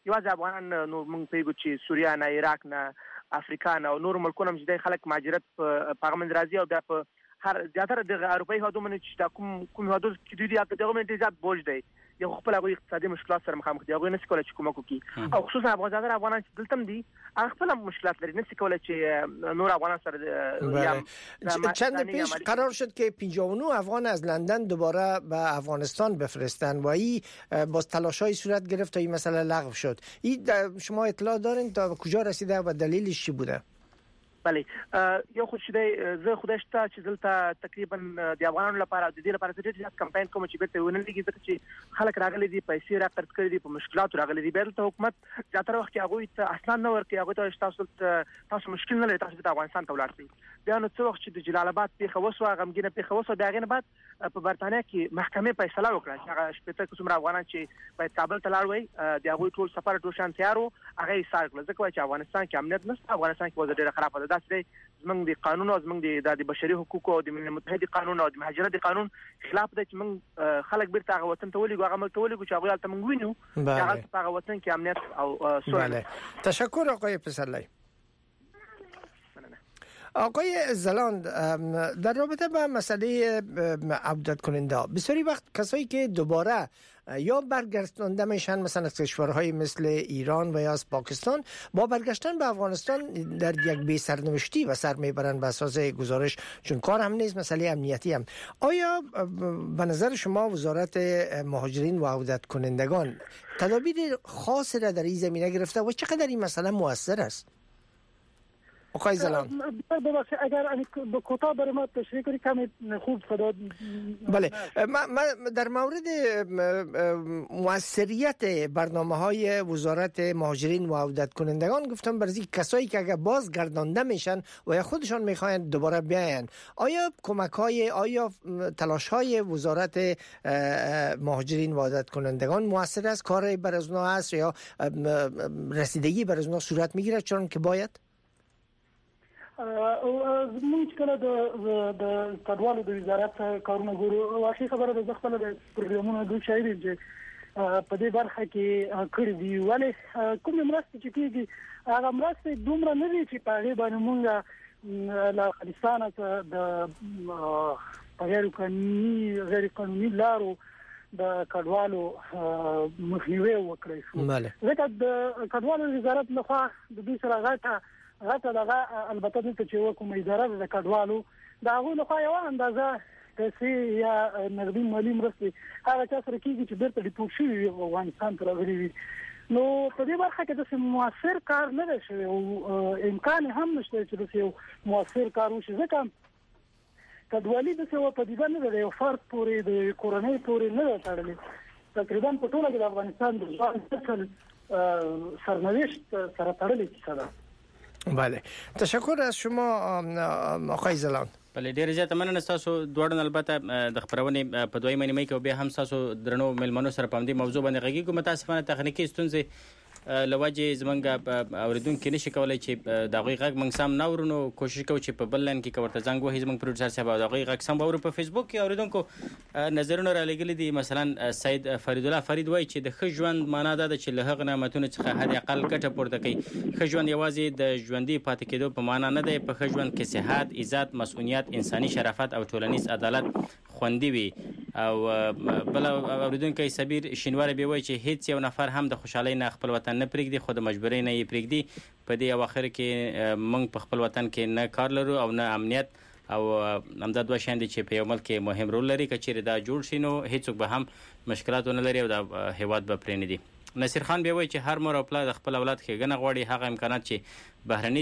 یوازې افغانان نو موږ پیګو چې سوریه نه، عراق نه، افریقا نه او نور ملکونه چې د خلک مهاجرت په هغه من راځي او بیا په هر زیاتره د اروپאי هیوادونو چې دا کوم هیوادونو چې دوی د دغه منځ زیات بوج دی یو خپل هغه اقتصادي مشکلات سره مخامخ دي، هغه نشي کولای چې کومک وکړي او خصوصا افغانان چې دلته دي هغه خپل مشکلات لري، نشي کولای چې نور افغانان سره چند پیش قرار شد که 59 افغان از لندن دوباره به افغانستان بفرستن و این باز تلاش‌های صورت گرفت تا این مسئله لغو شد. این شما اطلاع دارین تا کجا رسیده و دلیلش چی بوده؟ بله یو خو چې زه خدای شته چې دلته تقریبا د افغانانو لپاره د دې لپاره ډېر زیات کمپاین کوم چې بیرته ونه لګي، ځکه چې خلک راغلي دي، پیسې راقرض کړي دي، په مشکلاتو راغلي دي. بیرته حکومت زیاتره وخت هغه ته اصلا نه ورکړي، هغه ته تاسو مشکل نه لري، تاسو ته افغانستان ته ولاړ شئ. بیا نو څو وخت چې د جلال آباد پیښه وسوه، غمګینه پیښه وسوه، بیا غینه بعد په برتانیا کې محکمې فیصله وکړه چې هغه شپږ څومره افغانان چې باید کابل ته لاړ وي د هغوی ټول سفر ټول شان تیارو هغه یې سار کړل، ځکه چې افغانستان کې امنیت نشته، افغانستان کې وضع ډېره خرابه ده. داسې زمونږ د قانون او زمونږ د بشري حقوقو او د ملل متحد قانون او د مهاجرت قانون خلاف ده چې موږ خلک بیرته هغه وطن ته ولېږو، هغه ملک ته ولېږو چې هغوی هلته موږ وینو چې هغه په هغه وطن کې امنیت او سوله. تشکر آقای پسرلی. آقای زلاند، در رابطه با مسئله عودت کننده بسیاری وقت کسایی که دوباره یا برگردانده میشن مثلا از کشورهای مثل ایران و یا از پاکستان با برگشتن به افغانستان در یک بی سرنوشتی و سر میبرن به اساس گزارش، چون کار هم نیست، مسئله امنیتی هم. آیا به نظر شما وزارت مهاجرین و عودت کنندگان تدابیر خاصی را در این زمینه گرفته و چقدر این مسئله مؤثر است؟ آقای زلاند اگر کوتاه برای ما تشریح کنی کمی خوب صدا. بله، من در مورد موثریت برنامه‌های وزارت مهاجرین و عودت کنندگان گفتم برای کسایی که اگر بازگردانده میشن و یا خودشان میخواین دوباره بیاین، آیا کمک‌های آیا تلاش‌های وزارت مهاجرین و عودت کنندگان مؤثر است؟ کاری بر از اونها است یا رسیدگی بر از اونها صورت میگیره چون که باید؟ موږ کله د کډوالو د وزارت کارونه ګورو، واقعي خبره ده، خپل د پروګرامونو د شایري چې په دې برخه کې کړی دی، ولې کوم مرسته چې کیږي هغه مرسته دومره نه دي چې په هغه باندې موږ له افغانستان د غیر قانوني لارو د کډوالو مخنیوي وکړي شو. ځکه د کډوالو وزارت لخوا د دې سره غاټه دغه البته د چې کوم اداره د کډوالو دا غو له خو یو اندازه پیسې یا نقدي مالی مرستې هغه چا سره کیږي چې بیرته ډیپورټ شي افغانستان ته راغلي وي. نو په دې برخه کې د موثر کار نه دی شوی او امکان هم نشته چې د یو موثر کار وشي، ځکه کډوالي د څه په دې باندې د یو فرد پورې د کورنۍ پورې نه تړلې، تقریبا په ټوله کې د افغانستان د ځوان سرنوشت سره تړلې کیسه ده. بله، تشکر از شما آقای زلاند. بله، ډیر زیات مننه تاسو دوړن. البته د خبرونې په دوی مینه کې به هم تاسو درنو ملمنو سره په دې موضوع باندې غږیږو. متاسفانه تخنیکی ستونزې لوجه زمونږ اوریدونکو نشي کولای چې دغه غږ موږ سم نورونو کوشش کوو چې په بل لاین کې کوړه څنګه وه زمونږ پروډوسر صاحب دغه غږ سم باور په فیسبوک کې اوریدونکو نظرونه را لګل دي. مثلا سید فرید الله فرید وایي چې د ښه ژوند معنا ده چې له هغه نعمتونو څخه حد اقل ګټه پورته کوي. ښه ژوند یوازې د ژوندۍ پاتې کېدو په معنا نه دی، په ښه ژوند کې صحت، عزت، مسؤلیت، انساني شرافت او ټولنیز عدالت خوندي وي. او بل اوریدونکو سبیر شینوار به وایي چې هیڅ یو نفر هم د خوشحالۍ نه خپل وطن نه پرېږدي، خو د مجبورۍ نه یې پرېږدي. په دې اواخر کې موږ په خپل وطن کې نه کار لرو او نه امنیت، او همدا دوه شیان دي چې په یو ملک کې مهم رول لري. که چیرې دا جوړ شي نو هیڅوک به هم مشکلات ونه لري او د هیواد به پرې نه دي. نصیر خان به وایي چې هر مور او پلار د خپل اولاد ښېګڼه غواړي، هغه امکانات چې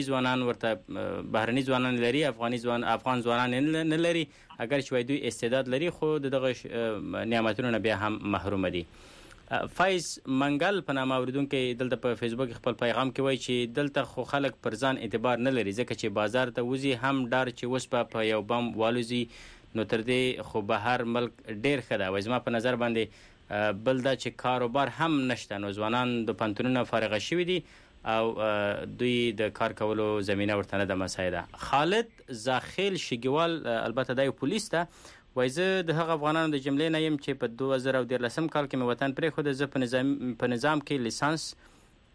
بهرني ځوانان لري افغان ځوانان نه لري، اگر چې دوی استعداد لري خو دغه نعمتونو نه بیا هم محروم دي. فایز منګل په نامه اوریدونکو دلته په فیسبوک خپل پیغام کې وایي چې دلته خو خلک پر ځان اعتبار نه لري، ځکه چې بازار ته وځي هم ډار چې اوس په یو بم والوزي، نو تر دې خو بهر ملک ډیر ښه ده. وایي زما په نظر باندې بل دا چې کاروبار هم نشته، نو ځوانان د پنتونونو فارغه شوي دي او دوی د کار کولو زمینه ورته نه ده مساعده. خالد زاخیل شګیوال البته دا یو پولیس ده، وایي زه د هغه افغانانو د جملې نه یم چې په 2013 کال کې مې وطن پرېښود. زه په نظام کې لیسانس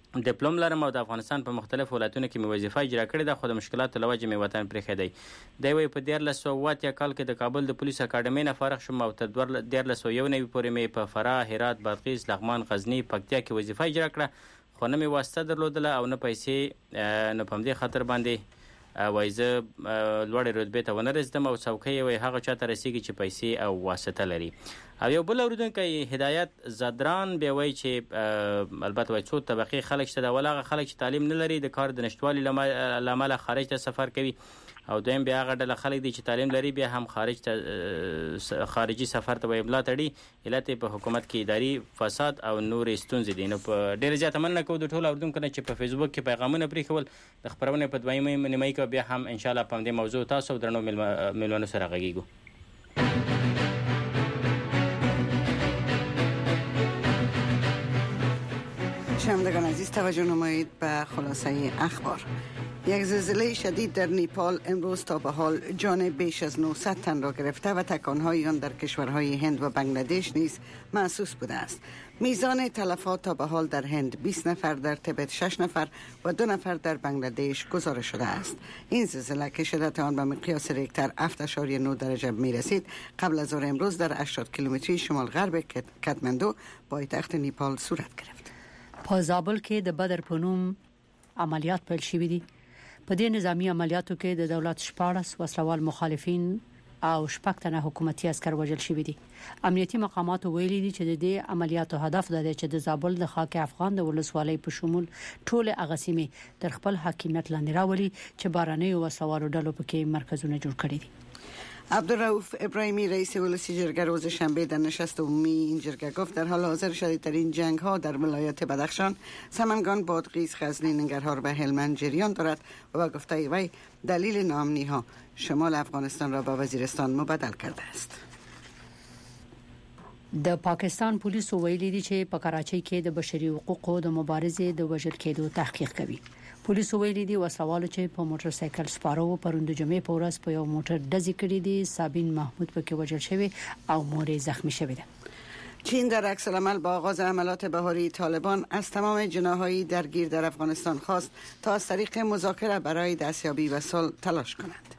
ډیپلوم لرم او د افغانستان په مختلفو ولایتونو کې مې وظیفه اجرا کړې ده، خو د مشکلاتو له وجې مې وطن پرېښی دی. دی وایي په 1380 کال کې د کابل د پولیس اکاډمۍ نه فارغ شوم او تر 1391 پورې مې په فراه، هرات، بادغیس، لغمان، غزني، پکتیا کې وظیفه اجرا کړه، خو نه مې واسطه درلودله او نه پیسې. نو په همدې خاطر باندې وایي زه لوړې رتبې ته ونه رسېدم او څوکۍ یې وایي هغه چا ته رسېږي چې پیسې او واسطه لري. او یو بل اورېدونکی هدایت زدران بیا وایي چې البته وایي څو طبقې خلک شته، د اول هغه خلک چې تعلیم نه لري د کار د نشتوالي له امله خارج ته سفر کوي، او دویم بیا هغه ډله خلک دي چې تعلیم لري بیا هم خارجي سفر ته وایي ملا تړي. علت یې په حکومت کې اداري فساد او نورې ستونزې دي. نو په ډېره زیاته مننه کوو د ټولو اورېدونکو نه چې په فیسبوک کې پیغامونه پرېښول. د خپرونې په دویمه نیمایي کې بیا هم انشاءالله په همدې موضوع تاسو او درنو میلمنو سره غږیږو. شنوندگان عزیز توجه نمایید به خلاصه اخبار. یک زلزله شدید در نیپال امروز تا به حال جان بیش از 900 تن را گرفته و تکانهای آن در کشورهای هند و بنگلادش نیز محسوس بوده است. میزان تلفات تا به حال در هند 20 نفر، در تبت 6 نفر و 2 نفر در بنگلادش گزارش شده است. این زلزله که شدت آن به مقیاس ریکتر 7.9 درجه می رسید قبل از ظهر امروز در 80 کیلومتری شمال غرب کاتماندو پایتخت نیپال صورت گرفت. په زابل کې د بدر په نوم عملیات پیل شوي دي. په دې نظامی عملیاتو کې د دولت 14 وسلوال مخالفین او 6 تنه حکومتي عسكر وژل شوي دي. امنیتي مقامات ویلي دي چې د دې عملیاتو هدف د چې د زابل د خاک افغان د ولسوالۍ په شمول ټول اغسیمه تر خپل حاکمیت لاندې راولي چې باراني وسلوالو ډلو پکې مرکزونه جوړ کړي دي. عبدالرؤوف ابراهیمی رئیس ولسی جرگه روز شنبه در نشست عمومی این جرگه گفت در حال حاضر شدیدترین جنگ ها در ولایات بدخشان، سمنگان، بادغیس، غزنی، ننگرهار و هلمند جریان دارد و با گفته وی دلیل ناامنی ها شمال افغانستان را به وزیرستان مبدل کرده است. د پاکستان پولیسو ویلي دي چې په کراچۍ کې د بشري حقوقو د مبارزې د وژل کېدو تحقیق کوي. پولیسو ویلي دي وسوالو چې په موټر سایکل سپارو پروند جمعې په ورځ په یو موټر ډزې کړې دي. سابین محمود پکې وژل شوی او مور زخمی شوی ده. چین در عکس العمل با آغاز عملیات بهاری طالبان از تمام جناح‌های درگیر در افغانستان خواست تا از طریق مذاکره برای دستیابی به صلح تلاش کنند.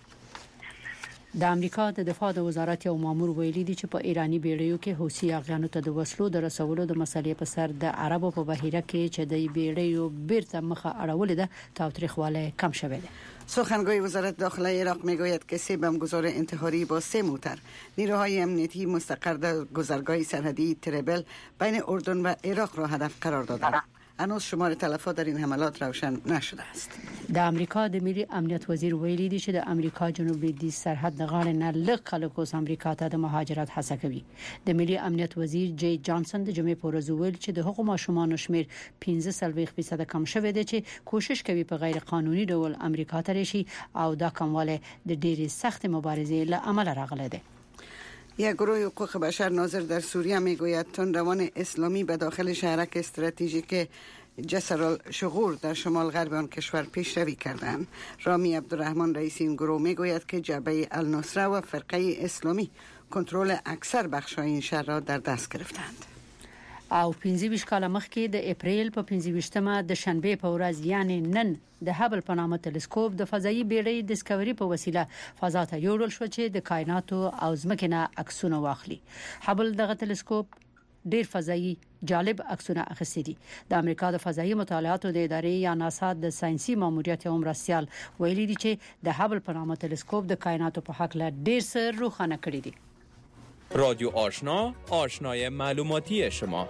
د امریکا د دفاع د وزارت یو مامور ویلي دی چې په ایرانی بیړیو کې حوثي اغیانو ته د وسلو د رسولو د مسلې په سر د عربو په بهیره کې چې د بیړیو بیرته مخه اړولې ده تاوتریخواله کم شوه ده. سخنگوی وزارت داخله عراق میگوید که 3 بمبگذار انتحاری با 3 موتر نیروهای امنیتی مستقر در گذرگاه سرحدی تربل بین اردن و عراق را هدف قرار دادند. هنوز شمار تلفات در این حملات روشن نشده است. د امریکا د ملي امنیت وزیر ویلي دی چې د امریکا جنوبي د سرحد د غاړې نه لږ خلک اوس امریکا ته د مهاجرت هڅه کوي. د ملي امنیت وزیر جی جانسن د جمعې په ورځ ویل چې د حقوق ماشومان شمیر 15% کم شوی دی چې کوشش کوي په غیر قانوني ډول امریکا ته راشي او دا کمواله د ډېرې سخت مبارزې له عمله راغلی دی. یک گروه حقوق بشر ناظر در سوریه میگوید تندروان اسلامی به داخل شهرک استراتژیک جسر الشغور در شمال غرب آن کشور پیشروی کردند. رامی عبدالرحمن رئیس این گروه میگوید که جبهه النصره و فرقه اسلامی کنترل اکثر بخش‌های این شهر را در دست گرفتند. او 25 کال مخکې د اپریل په 25مه د شنبه په ورځ یعنی نن د هبل په نامه تلسکوپ د فضایي بیړۍ ډیسکوري په وسیله فضا ته یوړل شو چې د کائناتو او ځمکې نه عکسونه واخلي. هبل دغه تلسکوپ ډیر فضایي جالب عکسونه اخیستي دي. د امریکا د فضایي مطالعاتو د ادارې یا ناسا د ساينسي ماموریت مرستيال ویلي دي چې د هبل په نامه تلسکوپ د کائناتو په حق له ډیر څه روښانه کړی دي. رادیو آشنا، آشنای معلوماتی شما.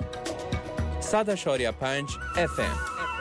100.5 FM.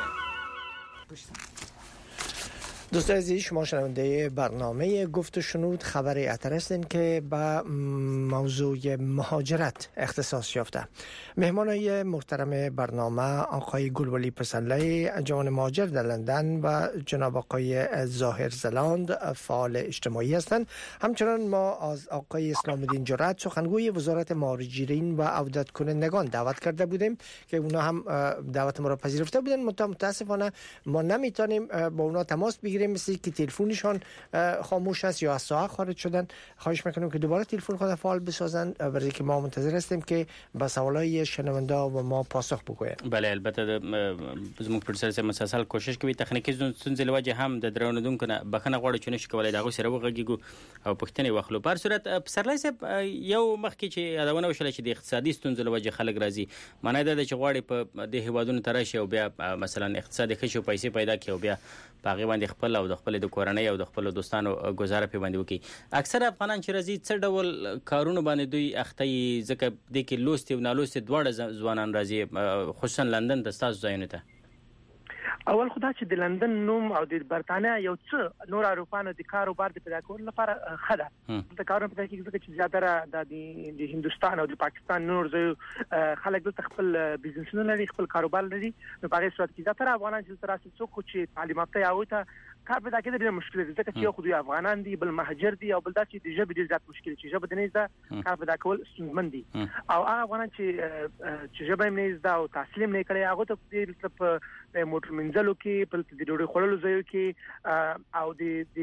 دوستان عزیز، شما شنونده برنامه گفت و شنود خبر اتر هستین که به موضوع مهاجرت اختصاص یافته. مهمانای محترم برنامه آقای گلولی پسندلی، جوان مهاجر در لندن و جناب آقای ظاهر زلاند، فعال اجتماعی هستند. همچنان ما از آقای اسلام الدین جرأت، سخنگوی وزارت مهاجرین و عودت کنندگان دعوت کرده بودیم که اونا هم دعوت ما را پذیرفته بودن. متاسفانه ما نمیتونیم با اونا تماس بگیریم میگیریم مثل که تلفنشان خاموش است یا از ساعت خارج شدن. خواهش میکنم که دوباره تلفن خود فعال بسازن برای اینکه ما منتظر هستیم که به سوالای شنونده و ما پاسخ بگویند. بله البته زموږ پروډوسر مسلسل کوشش کوي تخنیکی ستونزې لوجه هم د درونودونکو نه بخنه غواړي چې نشي کولای دغه سره وغږیږو او پښتنې واخلو. په صورت پسرلی صاحب یو مخکې چې یادونه وشله چې د اقتصادي ستونزو لوجه خلک راځي معنی دا چې غواړي په د هیوادونو تراشي او بیا مثلا اقتصادي خشو پیسې پیدا کړي او بیا په هغه باندې خپل او د خپل د کورنۍ او د خپل دوستانو گزاره په باندې وکړي. اکثر افغانان چې راځي څه ډول کارونه باندې دوی اخته ځکه د کې لوستي او نالوستي دواړه ځوانان راځي خصوصا لندن د تاسو ځایونه ته. اول خدا چې د لندن نوم او د برتانیا یو څه نور اروپانو د کاروبار د پیدا کولو لپاره خده د کارونه پیدا کیږي ځکه چې زیاتره د هندستان او د پاکستان نور ځای خلک د خپل بزنسونه لري خپل کاروبار لري نو په هغه صورت کې زیاتره افغانان چې تراسي څوک چې تعلیمات یې ته کار پیدا کېدل ډېر مشکل دي ځکه چې یو خو دوی افغانان دي بل مهاجر دي او بل دا چې د ژبې ډېر زیات مشکل چې ژبه د نه کار پیدا کول ستونزمن دي او هغه افغانان چې ژبه یې نه زده او تحصیل نه کړي هغه ته په موټر منځلو کې په د ډوډۍ خورلو ځایو کې او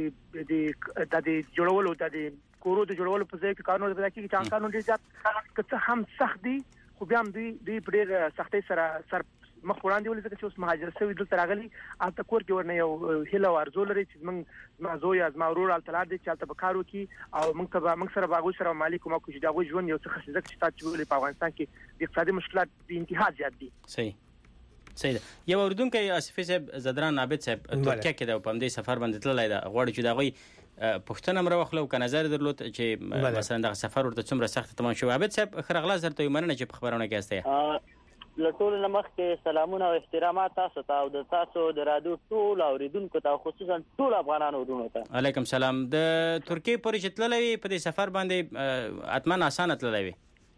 د جوړولو د کورو د جوړولو په ځای کې کارونه پیدا کېږي چې قانون ډېر زیات کته هم سخت دي خو بیا هم دوی په ډېر سختۍ سره مخ وړاندې ولې ځکه چې اوس مهاجر شوی دلته راغلي الته کور کې ورنه یو هیله او ارزو لري چې موږ زوی از ما ورور الته لار دي چې الته به کار وکړي او موږ سره باغوي سره مالي کومه کوشش دا غوي ژوند یو څه خصيزه چې تاسو ولې په افغانستان کې د اقتصادي مشکلات د انتها زیات دي. صحیح یو اوردونکو آصفي صاحب زدران عابد صاحب ترکیه کې د پم دې سفر باندې تللی دا غواړي چې دا غوي پښتون امر واخلو که نظر درلود چې مثلا دا سفر ورته څومره سخت تمام شو. عابد صاحب خرغلا زر ته مننه چې په خبرونه کې استه لټول نمخ کې سلامونه او احترامات تاسو ته او د تاسو د رادیو ټول اوریدونکو ته خصوصا ټول افغانانو ورونو ته علیکم سلام. د ترکیه پورې چې تللی په دې سفر باندې اتمن اسانه تللی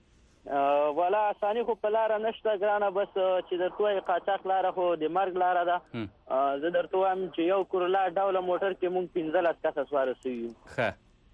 ولا اساني خو په لار نشته ګرانه بس چې درته قاچاق لار خو د مرګ لار ده زه درته هم چې یو کورلا ډول موټر کې مونږ 15 کسه سوار شوو. ښه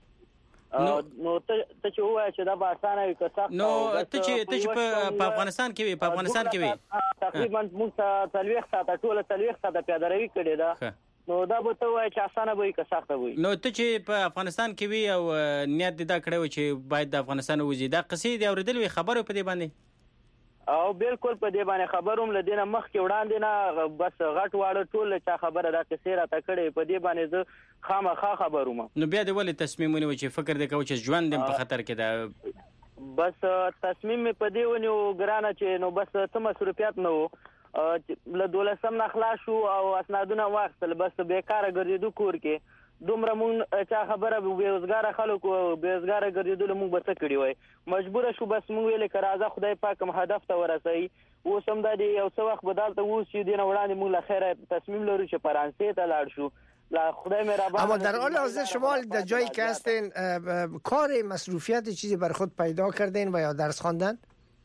نو ته چې وای چې دا به اسانه وي که سخت نو ته چې په افغانستان کې وي تقریبا موږ ته 40 ساعته ټول 40 ساعته پیاده روي کړې ده نو دا به ته وای چې اسانه وي که سخت وي. نو ته چې په افغانستان کې وي او نیت دې دا کړو چې باید د افغانستان وځي دا قصې دی اوریدل وي خبرو په دې باندې او بالکل په دې باندې خبروم لدینه مخ کې وړاندې نه بس غټ واړه ټول چا خبره دا کیسه را تکړه په دې باندې زه خامخا خبروم. نو بیا دې ولې تصمیم ونیو چې فکر دې کوو چې ژوند دې په خطر کې ده؟ بس تصمیم په دې ونیو ګرانه چې نو بس ته مصروفیت نه وو له 12 نه خلاص شو او اسنادونه واخیستل بس بیکاره ګرځېدو کور کې دومره مونږ چا خبره بیروزګار خلکو بیروزګار ګرځېدل مونږ به څه کړی وای مجبور شو بس مونږ ویل که راځه خدای پاک هم هدف ته ورسوي اوس هم دا یو څه وخت بدلته اوس چې دینه وړاندې مونږ له خیره تصمیم لرو چې فرانسې ته لاړ شو لا خدای مهربان. اما در حال حاضر شما در جایی که هستین کار مصروفیت چیزی بر خود پیدا کردین و یا درس خواندن؟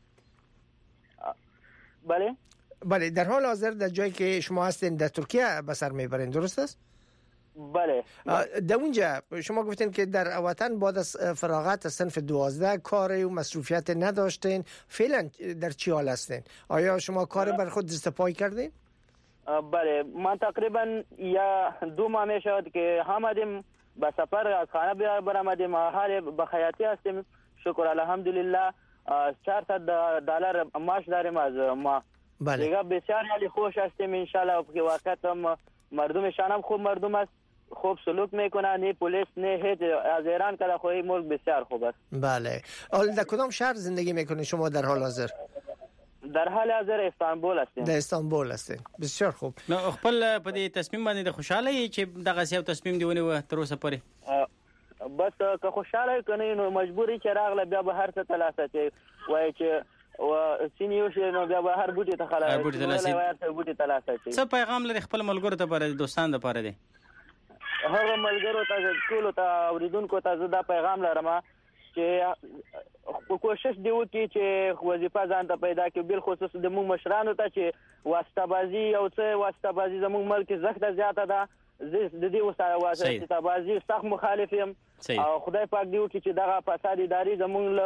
بله در حال حاضر در جایی که شما هستین در ترکیه به سر میبرین درست است؟ بله. در اونجا شما گفتین که در وطن بعد از فراغت از صنف 12 کار و مصروفیت نداشتین فعلا در چی حال هستین؟ آیا شما کار بر خود دست پای کردین؟ بله من تقریبا یا 2 ماه می شود که آمدیم به سفر از خانه برآمدیم حال بخیاطی هستیم شکر الحمدلله $400 معاش داریم از ما. بله دیگه بسیار حالی خوش هستیم ان شاء الله که وقت هم مردمشان هم خوب مردم است خوب سلوک میکنه نه پلیس نه هیچ از ایران که خوی ملک بسیار خوب است. بله حالا در کدام شهر زندگی میکنید شما در حال حاضر؟ در حال حاضر استانبول هستیم. در استانبول هستیم بسیار خوب. نو خپل په دې تصمیم باندې خوشاله یې چې دغه یو تصمیم دی ونیو تر اوسه پورې؟ بس که خوشاله کنه نو مجبوری چې راغله بیا به هر څه تلاسه چې وای چې و سینیو شنو بیا به هر بوټي ته خلاص بوټي تلاسه چې څه پیغام لري خپل ملګرو ته پر دوستان لپاره دی؟ هغه ملګرو ته ټول ته اوریدونکو ته دا پیغام لرم چې کوشش دی وکړي چې وظیفه ځان ته پیدا کړي بل خصوص د موږ مشرانو ته چې واسطه بازی او څه واسطه بازی زموږ ملک زخته زیاته ده د دې واسطه بازی سخت مخالف یم او خدای پاک دی وکړي چې دغه فساد اداري زموږ له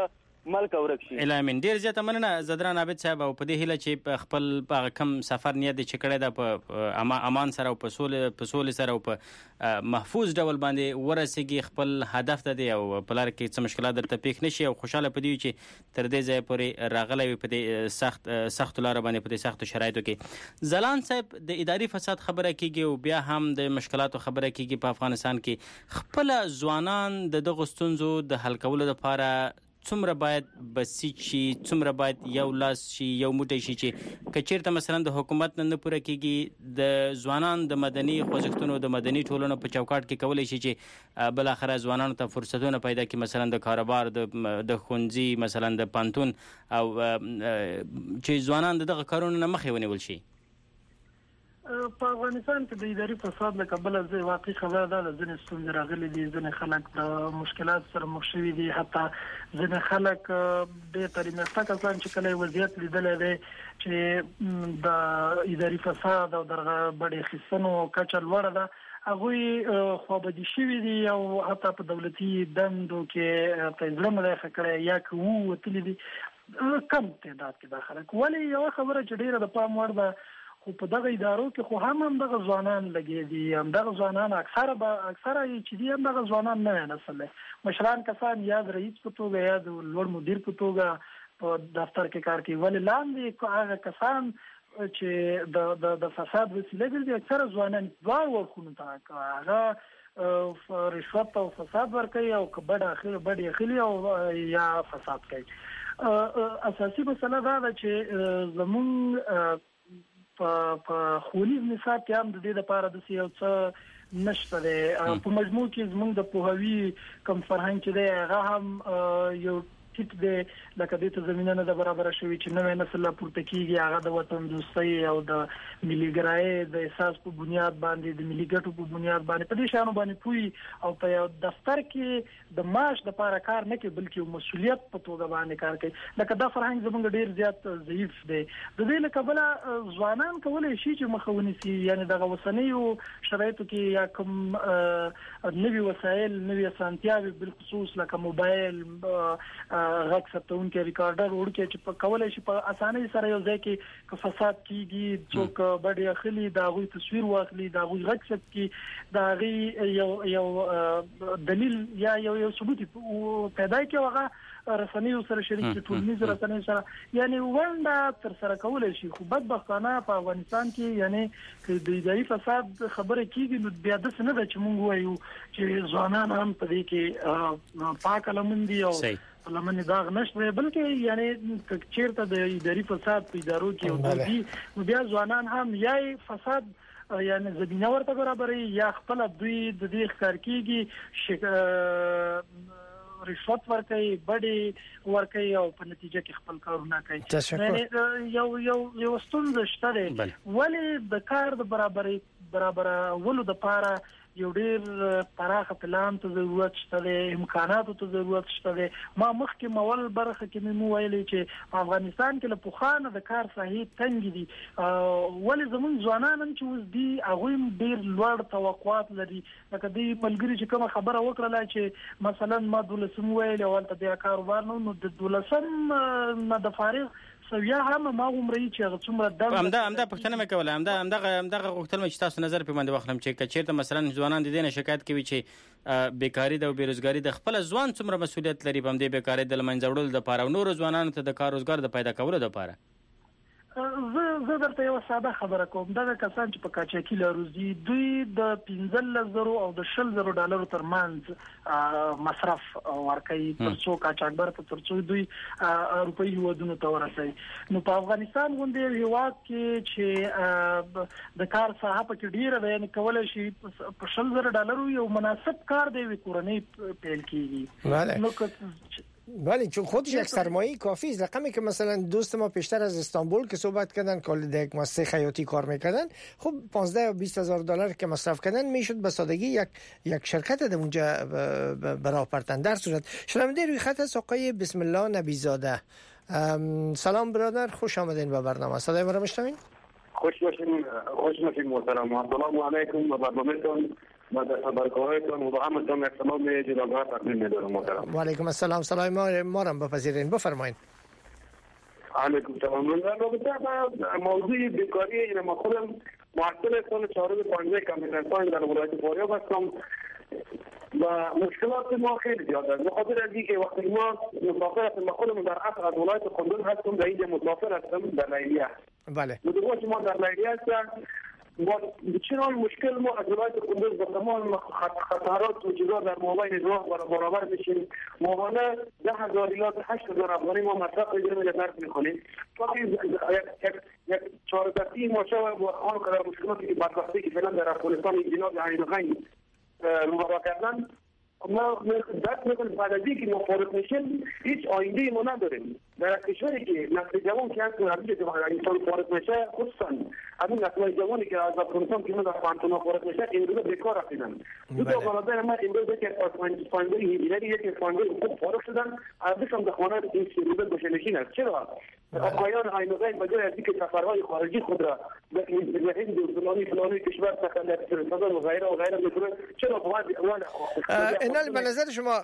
ملک ورک شي. الامین ډیر زیاته مننه زدران عابد صاحب او په دې هیله چې خپل په کم سفر نیت چې کړی دا په امان سره او په سولې سره او په محفوظ ډول باندې ورسیږي خپل هدف ته دی او په لار کې څه مشکلات درته پیښ نشي او خوشاله پدې چې تر دې ځای پورې راغلی په دې سخت لار باندې په دې سخت شرایطو کې. زلان صاحب د اداري فساد خبره کیږي او بیا هم د مشکلاتو خبره کیږي په افغانستان کې خپل ځوانان د دغه ستونزو د حل کولو لپاره څومره باید بسیج شي څومره باید یو لاس شي یو موټی شي چې کچیرته مثلا د حکومت نه پوره کیږي د ځوانان د مدني خوځښتونو د مدني ټولنو په چوکاټ کې کولای شي چې بل اخره ځوانانو ته فرصتونه پیدا کړي مثلا د کاروبار د ښوونځي مثلا د پانتون او چې ځوانان دغه کارونو نه مخې ونیول شي. په افغانستان کې د اداري فساد له کبله زه واقعي خبره ده ځینې ستونزې راغلي دي ځینې خلک د مشکلات سره مخ شوي دي حتی ځینې خلک د تعلیم یافته کسان چې کله وضعیت لیدلی دی چې د اداري فساد او د بډې اخیستنو کچه لوړه ده هغوی خوابدي شوي دي او حتی په دولتي دندو کې په زړه مداخله کړی یا که ووتلي دي کم تعداد کې دا خلک. ولې یوه خبره چې ډېره د پام وړ ده خو په دغه ادارو کې خو هم دغه ځوانان لګي دي هم دغه ځوانان اکثره چې دي هم دغه ځوانان نه نسل مشران کسان یا د رئیس په توګه یا د لوړ مدیر په توګه په دفتر کې کار کوي ولې لاندې هغه کسان چې د فساد وسیله ګرځي اکثره ځوانان دوه ورخونه ته هغه رشوت او فساد ورکوي او بډې اخلي او یا فساد کوي. اساسي مسله دا ده چې زموږ په ښوونیز نصاب کې هم د دې لپاره د یو څه نشته دی. په مجموع کې زموږ د پوهاوي کم فرهنګ چې دی هغه هم یو ټیټ دی لکه دې ته زمینه نه ده برابره شوې چې نوی نسل پورته کېږي هغه د وطن دوستۍ او د ملي ګرایۍ د احساس په بنیاد باندې د ملي ګټو په بنیاد باندې په دې شیانو باندې پوهي او په یو دفتر کې د معاش دپاره کار نه کوي بلکې یو مسؤلیت په توګه باندې کار کوي. لکه دا فرهنګ زموږ ډېر زیات ضعیف دی. د دې له کبله ځوانان کولی شي چې مخه ونیسي یعنې دغه اوسنیو شرایطو کې یا کوم نوي وسایل نوي اسانتیاوې بالخصوص لکه موبایل غږ ثبتونکی ریکارډر وړکي چې په کولای شي په اسانۍ سره یو ځای کې که فساد کیږي څوک بډې اخلي د هغوی تصویر واخلي د هغوی غږ ثبت کړي د هغې یو دلیل یا یو ثبوت پیدا کړي هغه رسنیو سره شریک کړي ټولنیزو رسنیو سره یعنې ونډه ترسره کولی شي. خو بدبختانه په افغانستان کې یعنې که د اداري فساد خبره کیږي نو بیا داسې نه ده چې موږ ووایو چې ځوانان هم په دې کې پاک لمن دي او لمن داغ نشته بلکې یعنی چیرته د اداري فساد په ادارو کې او بیا ځوانان هم یا فساد یعنی زمينه ورته برابرې یا خپل دوی د دې ښکار کیږي رشوت ورکوي بډې ورکوي او په نتیجه کې خپل کارونه کوي. یو ستونزه شته دی ولې د کار د برابرولو لپاره یو ډېر پراخه پلان ته ضرورت شته دی امکاناتو ته ضرورت شته دی. ما مخکې مول برخه کې مې ویلي چې په افغانستان کې له پخوانه د کار ساحې تنګې دي ولې زموږ ځوانان هم چې اوس دي هغوی هم ډېر لوړ توقعات لري. لکه دوی ملګري چې کومه خبره وکړله چې مثلا ما 12 ویلې او هلته بیا کاروبار نو د 12 نه د فارغ سویا هم ما عمرې چې څومره د همدا پښتنه مې کوله همدغه غوښتل مې چې تاسو نظر په باندې واخلم چې کچېرته مثلا ځوانان د دې نه شکایت کوي چې بیکاری د بیروزګاری د خپل ځوان څومره مسولیت لري په دې بیکاری د لمنځه وړلو لپاره او نور ځوانانو ته د کار روزګار د پیدا کولو لپاره. زه درته یو ساده خبره کوم دا کسان چې په کاچاکي لروزي دوی د 15,000 او د 20,000 ډالرو ترمنځ مصرف ورکوي تر څو کاچاکبر ته تر څو دوی روپۍ هیوادونو ته ورسوي. نو په افغانستان غوندې هیواد کې چې د کار ساحه پکې ډیره ده یعنې کولی شي په 20,000 ډالرو یو مناسب کار دی کورنۍ پیل کیږي. نو بله چون خودش یک سرمایه کافی است. رقمی که مثلا دوست ما پیشتر از استانبول که صحبت کردن که در یک مؤسسه خیاطی کار میکردن خب 15 یا 20,000 دلار که مصرف کردن میشد به سادگی یک شرکت در اونجا براه پرتن. در صورت شنونده روی خط است آقای بسم الله نبیزاده. سلام برادر خوش آمدین به برنامه. صدای ما را میشنوین؟ خوش باشین محترم. السلام علیکم و برنامه‌تون و در خبرگاهتان و با همتون تمام جناب‌ها تقدیم می‌دارم محترم. و علیکم السلام. سلام ما را بپذیرین. بفرمایید. علیکم السلام. من در رابطه با موضوع بیکاری این ما خودم معطل سال 415 کمیسیون در ولایت فاریاب هستم و مشکلات ما خیلی زیاد است. بخاطر از اینکه وقتی ما مسافر هستیم، خودم در اصل از ولایت قندوز هستم، در اینجا مسافر هستم در لیلیه. بله. مدوقات ما در لیلیه هستم و چنان مشکل ما از ولایت قندوز با تمام خطرات و چیزا در مابین راه برابر میشیم. ماهانه 10,000 ریال 8,000 افغانی ما مصرف می‌کنیم یا صرف می‌کنیم. وقتی یک 4 ما شب با آن قدر مشکلاتی که بدبختی که فعلا در افغانستان جناب عین‌غنی روبرو کردن، ما دست میکنیم بعد از اینکه ما فارغ میشیم هیچ آینده ما نداریم. در کشوری که نسل جوان که هست نتیجه که انسان فارغ میشه، خصوصا همین نسل جوانی که از افغانستان که در پانتونا فارغ میشه امروز بیکار هستند. دو تا برادر من امروز یک فاندای هیلری یک فاندای خوب فارغ شدن، ازشون در خانه این سیروبه گوشه‌نشین است. چرا؟ آقایان عین‌غنی بجای از اینکه سفرهای خارجی خود را به هند و فلانی کشور سفر و غیره و غیره می‌کنند، چرا باید اینال به نظر شما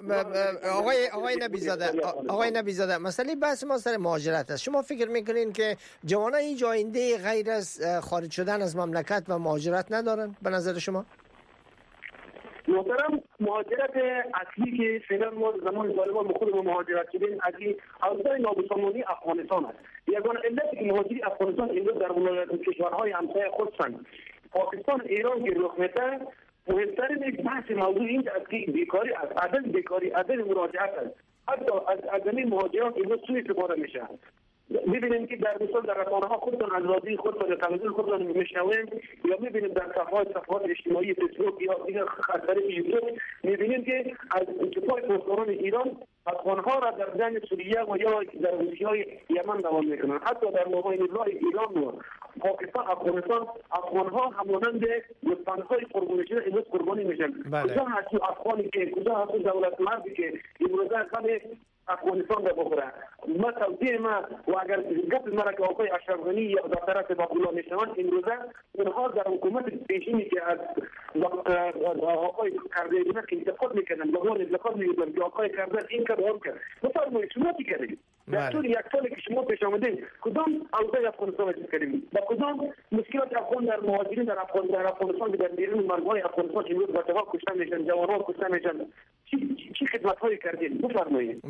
آقای نبیزاده مسئله بحث ما سر مهاجرت است. شما فکر میکنین که جوانان هیچ آینده غیر از خارج شدن از مملکت و مهاجرت ندارن به نظر شما؟ محترم، مهاجرت اصلی که فعلا ما زمان طالبان خودمون مهاجرت شدیم اصلی اوضاع نابسامانی افغانستان است. یگانه علت که مهاجری افغانستان امروز در کشورهای همسایه خودشان پاکستان ایران که رخ میده، مهمترین یک بحث موضوع این است که بیکاری است، عدم بیکاری، عدم مراجعت است. حتی از زمین مهاجران امروز سوء استفاده میشه. می‌بینیم که در مثال در رسانه‌ها خودتون از رادیو خودتون تلویزیون خودتون میشنویم یا می‌بینیم در صفحات اجتماعی فیسبوک یا دیگر خطر یوتیوب می‌بینیم که از اتفاق پاسداران ایران افغان‌ها را در جنگ سوریه و یا در روسیه یمن دوام می‌کنند. حتی در مابین ایران و پاکستان افغانستان افغان‌ها همانند گوسفندهای قربانی شده امروز قربانی میشن. کجا هست افغانی که کجا هست دولت مردی که امروز همه افغانستان را بخوره؟ ما توضیح ما و اگر گفت مرا که آقای اشرف غنی یا دکتر اسدالله میشوند امروزه اونها در حکومت پیشینی که از آقای کردن انتقاد میکنن به اون انتقاد میکنن که آقای کردن این کار اون کرد. بفرمایید شما چی کردید؟ در طول یک سالی که شما پیش آمدید کدام اوضاع افغانستان را کردید؟ با کدام مشکلات افغان در مهاجرین در افغانستان در بیرون مرزهای افغانستان امروز بچه‌ها کشته میشن، جوانان کشته میشن، چی خدمت‌هایی کردید؟ بفرمایید.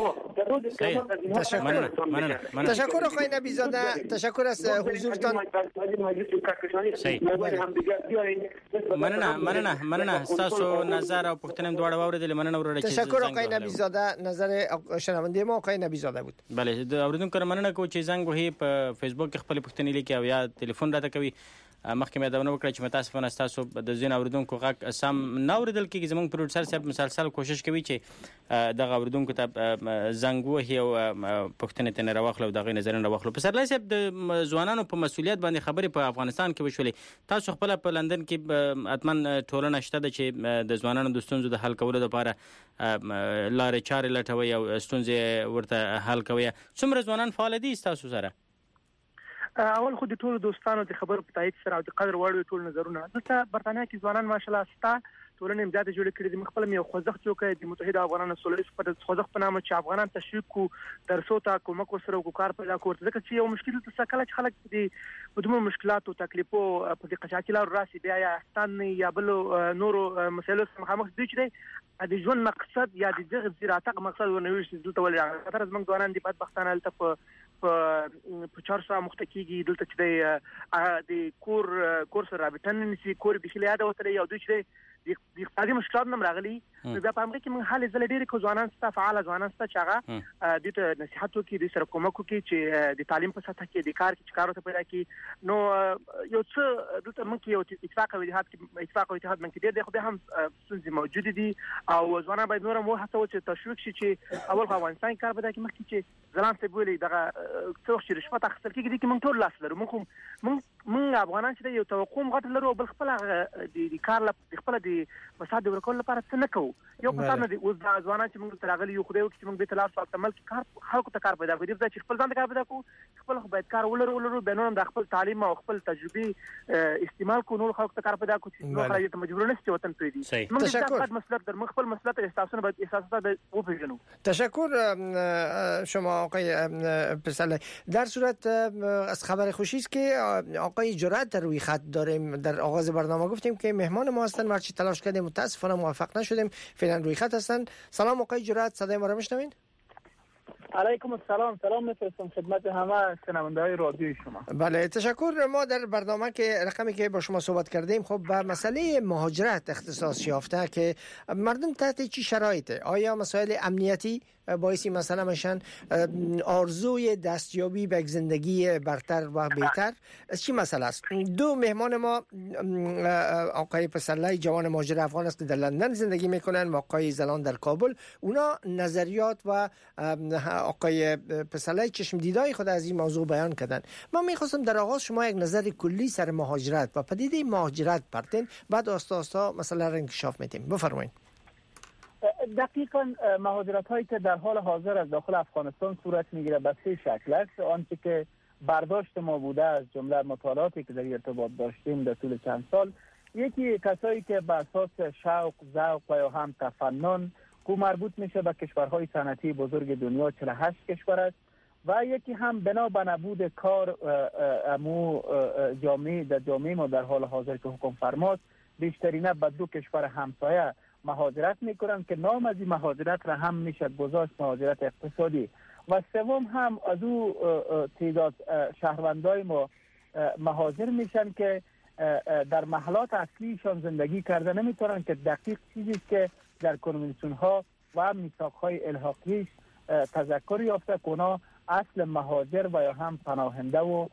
تشکر آقای نبیزاده، تشکر از حضورتان. مننه تاسو نظر او پوښتنه دواړه واوریدل. مننه ورته. تشکر آقای نبیزاده. نظر شنونده ما آقای نبیزاده بود. بله د اوریدونکو مننه کو چې زنګ وهي په فیسبوک کې خپل پوښتنې لیکي او یا ټلیفون راته کوي. مخکې مې داونه وکړه چې متاسفانه تاسو د ځین اوریدونکو غږ سم نه اوریدل کېږي. زموږ پروډوسر صاحب مسلسل کوشش کوي چې دغه اوریدونکو ته زنګ وهي او پوښتنې ته نه راوخلو دغه نظرونه راوخلو. په سرلای صاحب د ځوانانو په مسولیت باندې خبرې په افغانستان کې وشولې. تاسو خپل په لندن کې اتمن ټولنه شته د چې د ځوانانو د ستونزو د حل کولو لپاره لارې چارې لټوي او ستونزې ورته حل کوي. څومره ځوانان فعال دي تاسو سره؟ اول خو د ټولو دوستانو د خبرو په تایید سره او د قدر وړ ټول نظرونه دلته برتانیا کې ځوانان ماشاءالله ستا ټولنې امداد جوړ کړي دي. خپل یو خوځښت جوړ کړي د متحده افغانانو سولې په خوځښت په نامه چې افغانان تشویق کو درسو ته کومک وسره وکړ پیدا کوي. ځکه چې یو مشکل څه کله چې خلک دي بدوم مشکلات او تکلیفو په دې قشاچي لار راسي بیا یا ستان یا بل نورو مسایلو سره مخامخ دي چې د ژوند مقصد یا د دغه زیاتق مقصد ونوي چې دلته ولې تر زمنګ ځوانان دي بدبختانه الته په 400 مختکیږي دلته چې د کور سره رابطه نشي کور به خلیاده وتره یو دوی چې د اقتصادي مشکلات نم راغلي. دا په امریکا کې من حال زل ډېر کو ځوانان ستا فعال ځوانان ستا چې هغه د ته نصيحت وکړي د سره کومک وکړي چې د تعلیم په سطح کې د کار کې کار ته پیدا کړي. نو یو څه دلته من کې یو اتفاق او اتحاد من کې ډېر د خو به هم څنګه موجود دي او ځوانان باید نور مو هڅه وکړي تشویق شي چې اول په افغانستان کار پیدا کړي مخکې چې ځلان ته بولي دغه څو چې رشوت اخیستل کېږي چې موږ ټول لاس لرو. موږ افغانان چې یو توقع غټ لرو بل خپل د کار خپل د فساد ورکول لپاره څه نه کوو. یو په نه دی اوس د ځوانان چې موږ ترغلي یو خدای چې موږ به تلاش وکړو ملک کار خلکو ته کار پیدا کړي چې خپل ځان ته کار پیدا کړو خپل باید کار ولرو بنون د خپل تعلیم او خپل تجربه استعمال کو نور خلکو ته کار پیدا کړو چې نو خلک ته مجبور نه شي وطن پریدي موږ د خپل مسلک در خپل مسلک احساسونه باید احساسات او پیژنو. تشکر شما آقای پسرلی. در صورت از خبر خوشی است که آقای جرأت روی خط داریم. در آغاز برنامه گفتیم که مهمان ما هستن، مرچی تلاش کردیم متاسفانه موفق نشدیم، فعلا روی خط هستن. سلام آقای جرأت، صدای ما را میشنوین؟ علیکم السلام، سلام میفرستم خدمت همه شنونده‌های رادیوی شما. بله تشکر. ما در برنامه که رقمی که با شما صحبت کردیم خب به مسئله مهاجرت اختصاص یافته که مردم تحت چی شرایطه؟ آیا مسائل امنیتی باعث مثلا میشن، آرزوی دستیابی به زندگی برتر و بهتر، چی مسئله است؟ دو مهمان ما آقای پسرلی جوان مهاجر افغان است که در لندن زندگی میکنن و آقای زلان در کابل. اونا نظریات و آقای پسرلی چشم دیدای خود از این موضوع بیان کردن. من میخواستم در آغاز شما یک نظر کلی سر مهاجرت و پدیده مهاجرت پرتین، بعد آستا مثلا را انکشاف میدیم. بفرمایید. دقیقاً مهاجرت هایی که در حال حاضر از داخل افغانستان صورت میگیره به سه شکل است. آنچه که برداشت ما بوده از جمله مطالعاتی که در ارتباط داشتیم در طول چند سال، یکی کسایی که به اساس شوق، ذوق و یا هم تفنن که مربوط میشه به کشورهای صنعتی بزرگ دنیا 48 کشور است، و یکی هم بنا به نبود کار امو جامعه در جامعه ما در حال حاضر که حکم فرماست بیشترینه به دو کشور همسایه مهاجرت میکنن که نام از این مهاجرت را هم میشد گذاشت مهاجرت اقتصادی. و سوم هم از او تعداد شهروندای ما مهاجر میشن که در محلات اصلیشان زندگی کرده نمیتونن که دقیق چیزی که در کنوانسیون ها و میثاق های الحاقیش تذکر یافته کنا اصل مهاجر و یا هم پناهنده و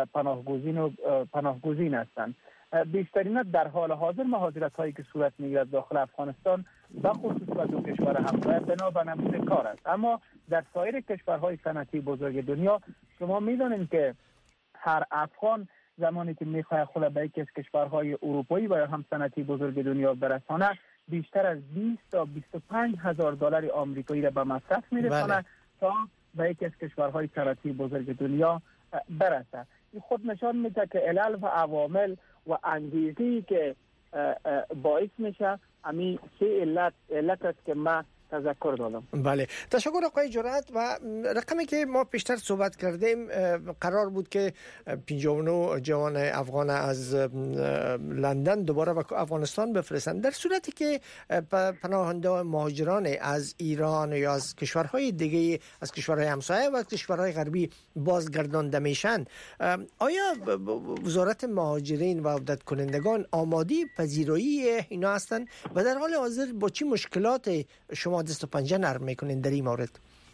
پناهگزین هستند. بیشترین در حال حاضر مهاجرت هایی که صورت میگیرد داخل افغانستان به خصوص به دو کشور همسایه بنا به نبود کار است. اما در سایر کشورهای صنعتی بزرگ دنیا شما میدانید که هر افغان زمانی که میخواد خود به یکی از کشورهای اروپایی و یا هم صنعتی بزرگ دنیا برسانه بیشتر از 20 تا 25 هزار دلار آمریکایی را به مصرف میرسانه تا به یکی از کشورهای صنعتی بزرگ دنیا برسه. این خود نشان میده که علل و عوامل و انگیزه‌ای که باعث میشه همین سه علت است که ما تذکر دادم. بله تشکر آقای جرأت. و رقمی که ما پیشتر صحبت کردیم قرار بود که 59 جوان افغان از لندن دوباره به افغانستان بفرستند. در صورتی که پناهنده مهاجران از ایران یا از کشورهای دیگه، از کشورهای همسایه و کشورهای غربی بازگردانده میشن، آیا وزارت مهاجرین و عودت کنندگان آماده پذیرایی اینا هستند و در حال حاضر با چه مشکلات شما دست و پنجه نرم میکنین در این مورد؟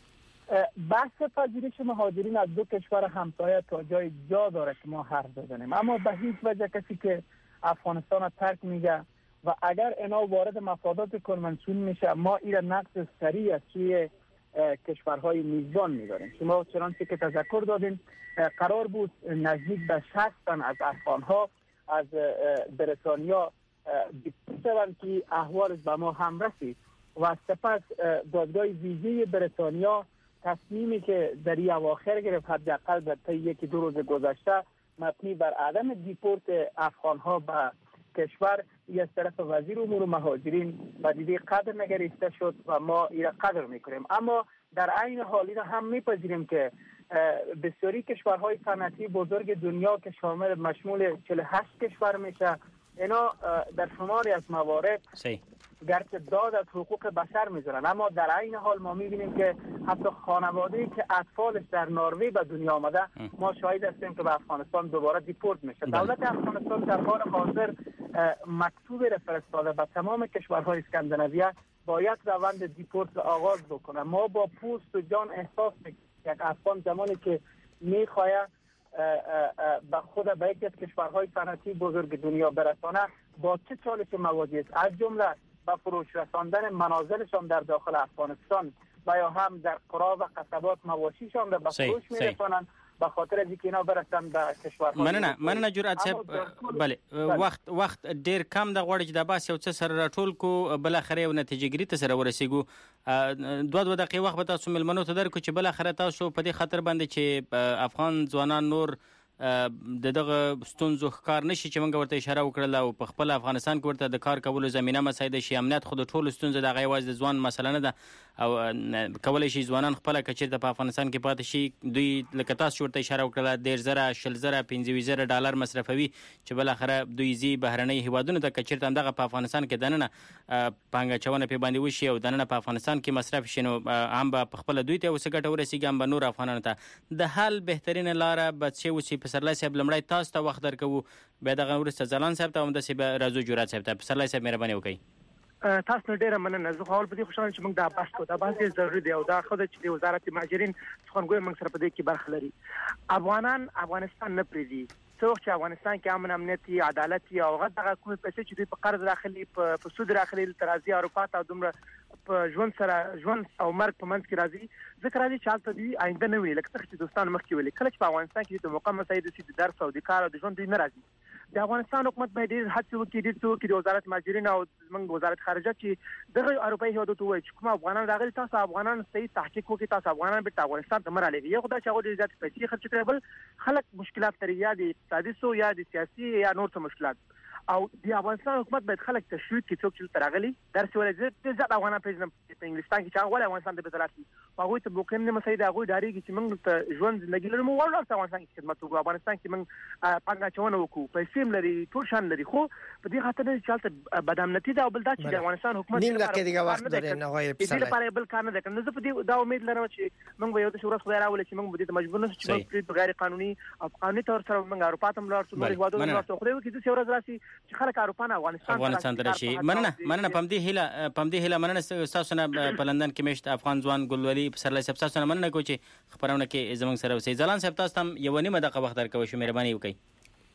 بحث پذیرش مهاجرین از دو کشور همسایه تا جا داره که ما حرف بزنیم، اما به هیچ وجه کسی که افغانستان ترک میگه و اگر اینا وارد مفادات کنوانسیون میشه ما این نقص سریع از سوی کشورهای میزبان میداریم. شما چنانچه که تذکر دادین قرار بود نزدیک به 60 تن از افغانها از بریتانیا دیپورت شوند که احوالش به ما هم رسید و سپس دادگاه ویژه بریتانیا تصمیمی که در این اواخر گرفت حداقل در طی یکی دو روز گذشته مبنی بر عدم دیپورت افغانها به کشور از طرف وزیر امور مهاجرین و دیده قدر نگریسته شد و ما این قدر میکنیم. اما در عین حال این هم میپذیریم که بسیاری کشورهای صنعتی بزرگ دنیا که مشمول 48 کشور میشه اینا در شماری از موارد گرچه داد از حقوق بشر میذارن، اما در عین حال ما میبینیم که حتی خانواده‌ای که اطفالش در نروژ به دنیا آمده ما شاهد هستیم که به افغانستان دوباره دیپورت میشه. دولت افغانستان در حال حاضر مکتوبی را فرستاده به تمام کشورهای اسکاندیناویه باید روند دیپورت را آغاز بکنه. ما با پوست و جان احساس میکنیم یک افغان زمانی که میخواد به خود به یکی از کشورهای صنعتی بزرگ دنیا برسانه با چه چالش مواجه است، از جمله با فروش رساندن منازلشان در داخل افغانستان و یا هم در قرا و قصبات مواشیشان را به فروش میرسانند به خاطر اینکه اینا برسن به کشورها. مننه جرأت صاحب. بله وخت ډیر کم د غوړ چې د باس یو څه سره راټول کو بل اخر یو نتیجه ګری ته سره ورسېګو 2 دقیقې وخت به تاسو ملمنو ته درکو چې بل اخر تاسو په دې خاطر باندې چې افغان ځوانان نور دغه ستونزو ښکار نشي چې موږ ورته اشاره وکړل او په خپل افغانستان کې ورته د کار کولو زمينه مساعده شي. امنیت خو د ټولو ستونزو د غیواز د ځوان مسله نه ده او کولای شي ځوانان خپل کچیر په افغانستان کې پاتې شي. دوی لکه تاسو ورته اشاره وکړه 10000 شلزره 15000 ډالر مصرفوي چې بل اخره دوی زی بهرنۍ هیوادونو ته کچیر دغه په افغانستان کې دننه پانګه چونه په باندې وشي او دننه په افغانستان کې مصرف شنو هم په خپل دوی ته وسګټه ورسیږي هم نور افغانانو ته د حل بهترین لار به څه وسی پسرلی صاحب لمړی تاسو ته وخت درکو به دغه ورسته ځلان صاحب ته هم د سیب راځو جوړات صاحب ته پسرلی صاحب مهرباني وکړئ. تاسو ډیره مننه. زه خو په دې خوشاله چې موږ دا بحث کوو. دا بحث ضروري دی او دا خو د وزارت مهاجرین څنګه موږ سره په دې کې برخه لري. افغانستان نه پریدي څوک چې افغانستان کې امن امنیت عدالت او غږ کوم پیسې چې په قرض راخلي په سود راخلي ترازی اروپا ته دومره په ژوند او مرګ په منځ کې راځي ذکر راځي چې حالت دی آینده نه ویل لکه چې دوستان مخکې ویل کله چې په افغانستان کې د مقام مساعده سي د درس او د کار او د ژوند نه راځي. د افغانستان حکومت باید هڅه وکړي د وزارت مهاجرین او موږ وزارت خارجه چې دغه اروپאי هیوادو وایي چې کوم افغانان راغلي تاسو افغانان صحیح تحقیق وکړي تاسو افغانان به افغانستان ته مرالي یو خدای چې هغه د زیات پیسې خرچ کړي بل خلک مشکلات لري یا د اقتصادي سو یا د سیاسي یا نور څه مشکلات او د افغانستان حکومت باید خلک تشویق کړي څوک چې ترغلي درس ولې زیات افغانان په انګلستان کې چې هغه افغانستان ته بدلاتي هغه ته ممکن نه مسایده هغه داریږي چې موږ ته ژوند زندگی لرو موږ ورته افغانستان کې خدمت وکړو افغانستان کې موږ پنځه چونه وکړو پیسې لري ټول شان لري خو په دې خاطر چې حالت بدامنتي ده او بل دا چې د افغانستان حکومت نیم لکه دیگه وخت داره نه وایي په دې لپاره بل کار نه ده کنه زه په دې دا امید لرم چې موږ یو د شورا خدای راولې چې موږ دې مجبور نه چې موږ غیر قانوني او قانوني تور سره موږ اروپا ته ملار څو هیوادونو ته خدای وکړي چې ورځ راشي چې خلک اروپا افغانستان ته راشي. مننه پم دې هله مننه تاسو نه په لندن کې مشت افغان ځوان ګلولي پسرلی صاحب تاسو نه مننه کوم چې خبرونه کې زمونږ سره وسی. ځلان صاحب تاسو هم یو نیمه دقیقه وخت درکوي شو مهرباني وکړئ.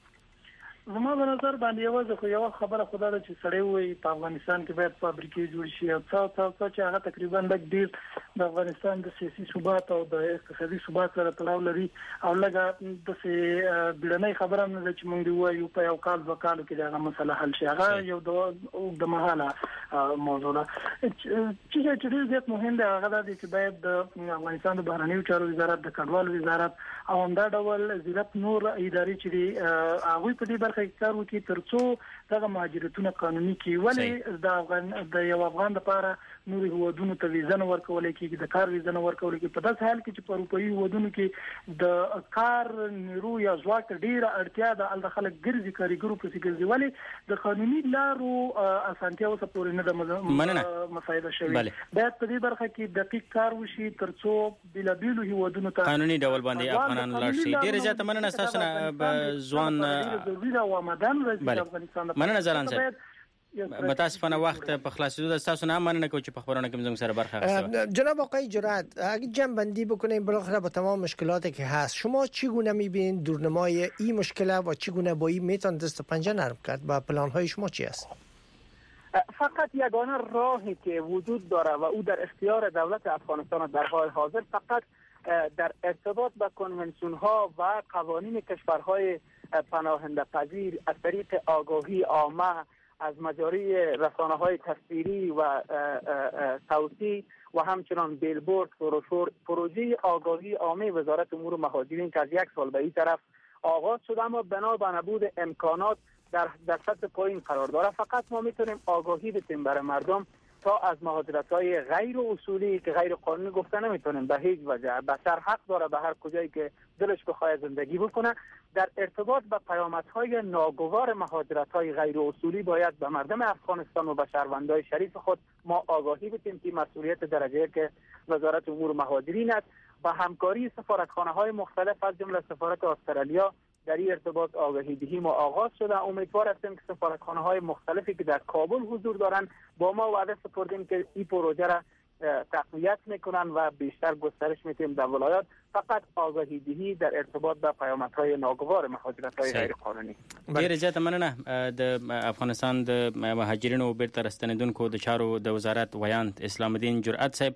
زما په نظر باندې یو خبره خدای ته چې سړی وي په افغانستان کې باید فابریکې جوړ شي او څه چې هغه تقریبا ډیر د افغانستان د سیاسي ثبات او د اقتصادي ثبات سره تړاو لري او لږه د بیړنۍ خبره نه چې موږ وایو په یو کال دوه کال کې دا مسله حل شي هغه یو د مهاله موضوع ده چې ډیر زیات مهم دی هغه د چې باید د افغانستان د بهرنیو چارو وزارت د کډوال وزارت او همدا ډول وزارت نور ادارې چې هغه په دې کار وکړي ترڅو دغه مهاجرتونه قانوني کړي ولې د یو افغان لپاره نور هیوادونو ته ویزه نه ورکول کېږي د کار ویزه نه ورکول کېږي په داسې حال کې چې په اروپאי هیوادونو کې د کار نیرو یا ځواک ډیره اړتیا ده د خلک ګرځي کاریګرو په څیر ولې د قانوني لارو اسانتیا اوسه پورې نه د مسایده شوی باید په دې برخه کې دقیق کار وشي ترڅو بلابیلو هیوادونو ته قانوني ډول باندې افغانان لاړ شي. ډیره زیاته مننه تاسو نه ځوان مننه ځلان صاحب متاسفانه وقت په خلاصېدو د تاسو نه مننه کوم چې په خبرونه کې موږ سره برخه اخیسته. جناب آقای جرأت اگه جمع‌بندی بکنیم بالاخره با تمام مشکلاتی که هست شما چگونه می‌بینید دورنمای این مشکل و چگونه با این میتون دست و پنجه نرم کرد و پلان‌های شما چی است؟ فقط یگانه راهی که وجود داره و او در اختیار دولت افغانستان در حال حاضر فقط در ارتباط با کنونسیون ها و قوانین کشورهای پناهنده پذیر از طریق آگاهی عامه از مجاری رسانه‌های تصویری و صوتی و همچنان بیلبورد پروژه آگاهی عامه وزارت امور مهاجرین که از 1 سال به این طرف آغاز شده اما بنا به نبود امکانات در سطح پایین قرار داره. فقط ما میتونیم آگاهی بدیم برای مردم تا از مهاجرت‌های غیر اصولی که غیر قانونی گفته نمیتونیم به هیچ وجه. بشر حق داره به هر کجایی که دلش بخواد زندگی بکنه. در ارتباط با پیامدهای ناگوار مهاجرت‌های غیر اصولی باید به مردم افغانستان و به شهروندان شریف خود ما آگاهی بدیم که مسئولیت درجه که وزارت امور مهاجرین است. با همکاری سفارتخانه‌های مختلف از جمله سفارت استرالیا در این ارتباط آگاهی دهی ما آغاز شده. امیدوار هستیم که سفارتخانه‌های مختلفی که در کابل حضور دارند با ما وعده سپردیم که این پروژه را تقویت میکنن و بیشتر گسترش میتیم در ولایات. فقط آگاهی دهی در ارتباط با پیامدهای ناگوار مهاجرت‌های غیر قانوني. ډیر زیاته مننه د افغانستان د مهاجرینو بیرته راستنیدونکو د چارو د وزارت ویاند اسلام الدین جرأت صاحب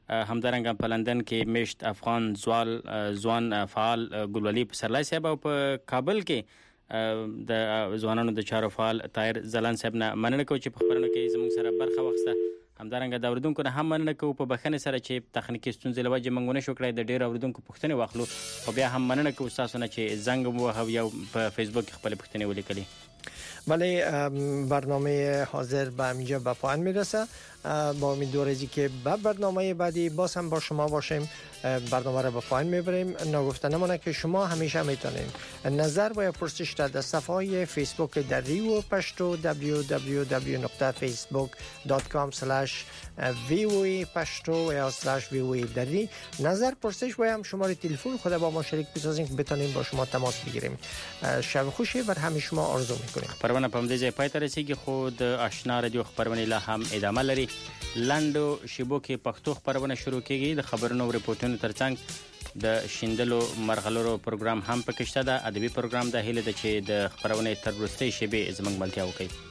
همدارنګه په لندن کې مشت افغان ځوان فعال ګلولي پسرلای صاحب او په کابل کې د ځوانانو د چارو فعال طاهر زلان صاحب نه مننه کوم چې په خبرونو کې زموږ سره برخه واخیسته. همدارنګه د اوریدونکو نه هم مننه کوم په بخښنې سره چې تخنیکی ستونزې له وجې موږ ونه شو کړای د ډېر اوریدونکو پوښتنې واخلو، او بیا هم مننه کوم تاسو نه چې زنګ مو وهو یا په فیسبوک خپل پوښتنې ولیکلي. بله، برنامه حاضر به اینجا به پایان میرسه. با امیدواری که به برنامه بعدی باز هم با شما باشیم. برنامه را به پایان میبریم. نگفته نمونه که شما همیشه میتونید نظر و یا پرسش را در صفحه های فیسبوک دری و پشتو www.facebook.com/voe پشتو یا /voe دری نظر پرسش و هم شماره تلفن خود با ما شریک بسازیم که بتونیم با شما تماس بگیریم. شب خوشی بر همه شما آرزو میکنیم. خبرونه په همدې ځای پای ته رسیږي، خو د آشنا رادیو خبرونه لا هم ادامه لري. لاندو شیبو کې پښتو خبرونه شروع کیږي. د خبرونو او ریپورتونو ترڅنګ د شیندلو مرغلرو پروګرام هم پکې شته. د ادبي پروګرام د هیله د چې د خبرونه تر وروستۍ شیبې زموږ ملتیا وکړي.